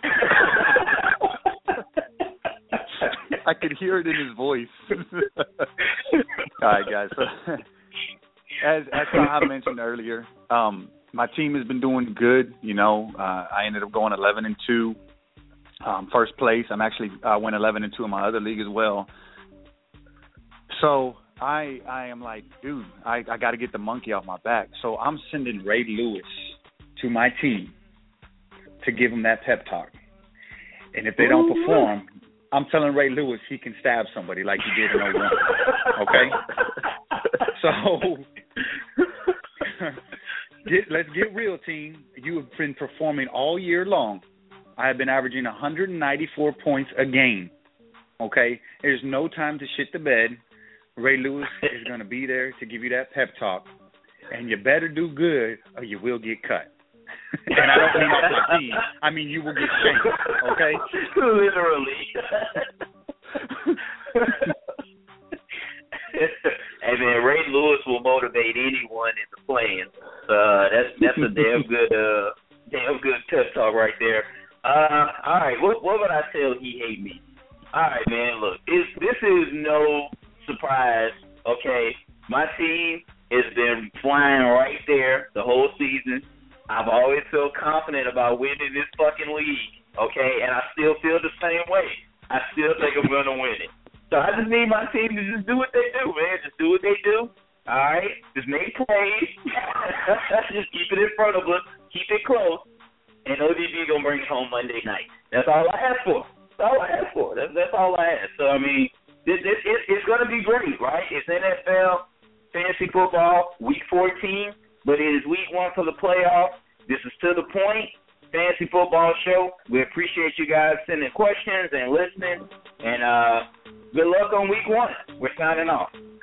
[SPEAKER 5] I could hear it in his voice. All right, guys. So, as Taha mentioned earlier, my team has been doing good. I ended up going 11-2, first place. I'm actually went 11-2 in my other league as well. So I am like, dude, I got to get the monkey off my back. So I'm sending Ray Lewis to my team to give him that pep talk. And if they don't perform, I'm telling Ray Lewis he can stab somebody like he did in 01. Okay? So let's get real, team. You have been performing all year long. I have been averaging 194 points a game. Okay? There's no time to shit the bed. Ray Lewis is going to be there to give you that pep talk. And you better do good or you will get cut. And I don't mean off the team. I mean you will get shanked. Okay?
[SPEAKER 2] Literally. Hey man, Ray Lewis will motivate anyone into playing. That's a damn good pep talk right there. All right, what would I tell he hate me? All right, man. Look, this is no surprise. Okay, my team has been flying right there the whole season. I've always felt confident about winning this fucking league, okay? And I still feel the same way. I still think I'm going to win it. So I just need my team to just do what they do, man. Just do what they do, all right? Just make plays. Just keep it in front of us. Keep it close. And ODB going to bring it home Monday night. That's all I ask for. That's all I ask for. That's all I ask. So, I mean, it's going to be great, right? It's NFL, fantasy football, week 14. But it is week 1 for the playoffs. This is To The Point, Fantasy Football Show. We appreciate you guys sending questions and listening. And good luck on week 1. We're signing off.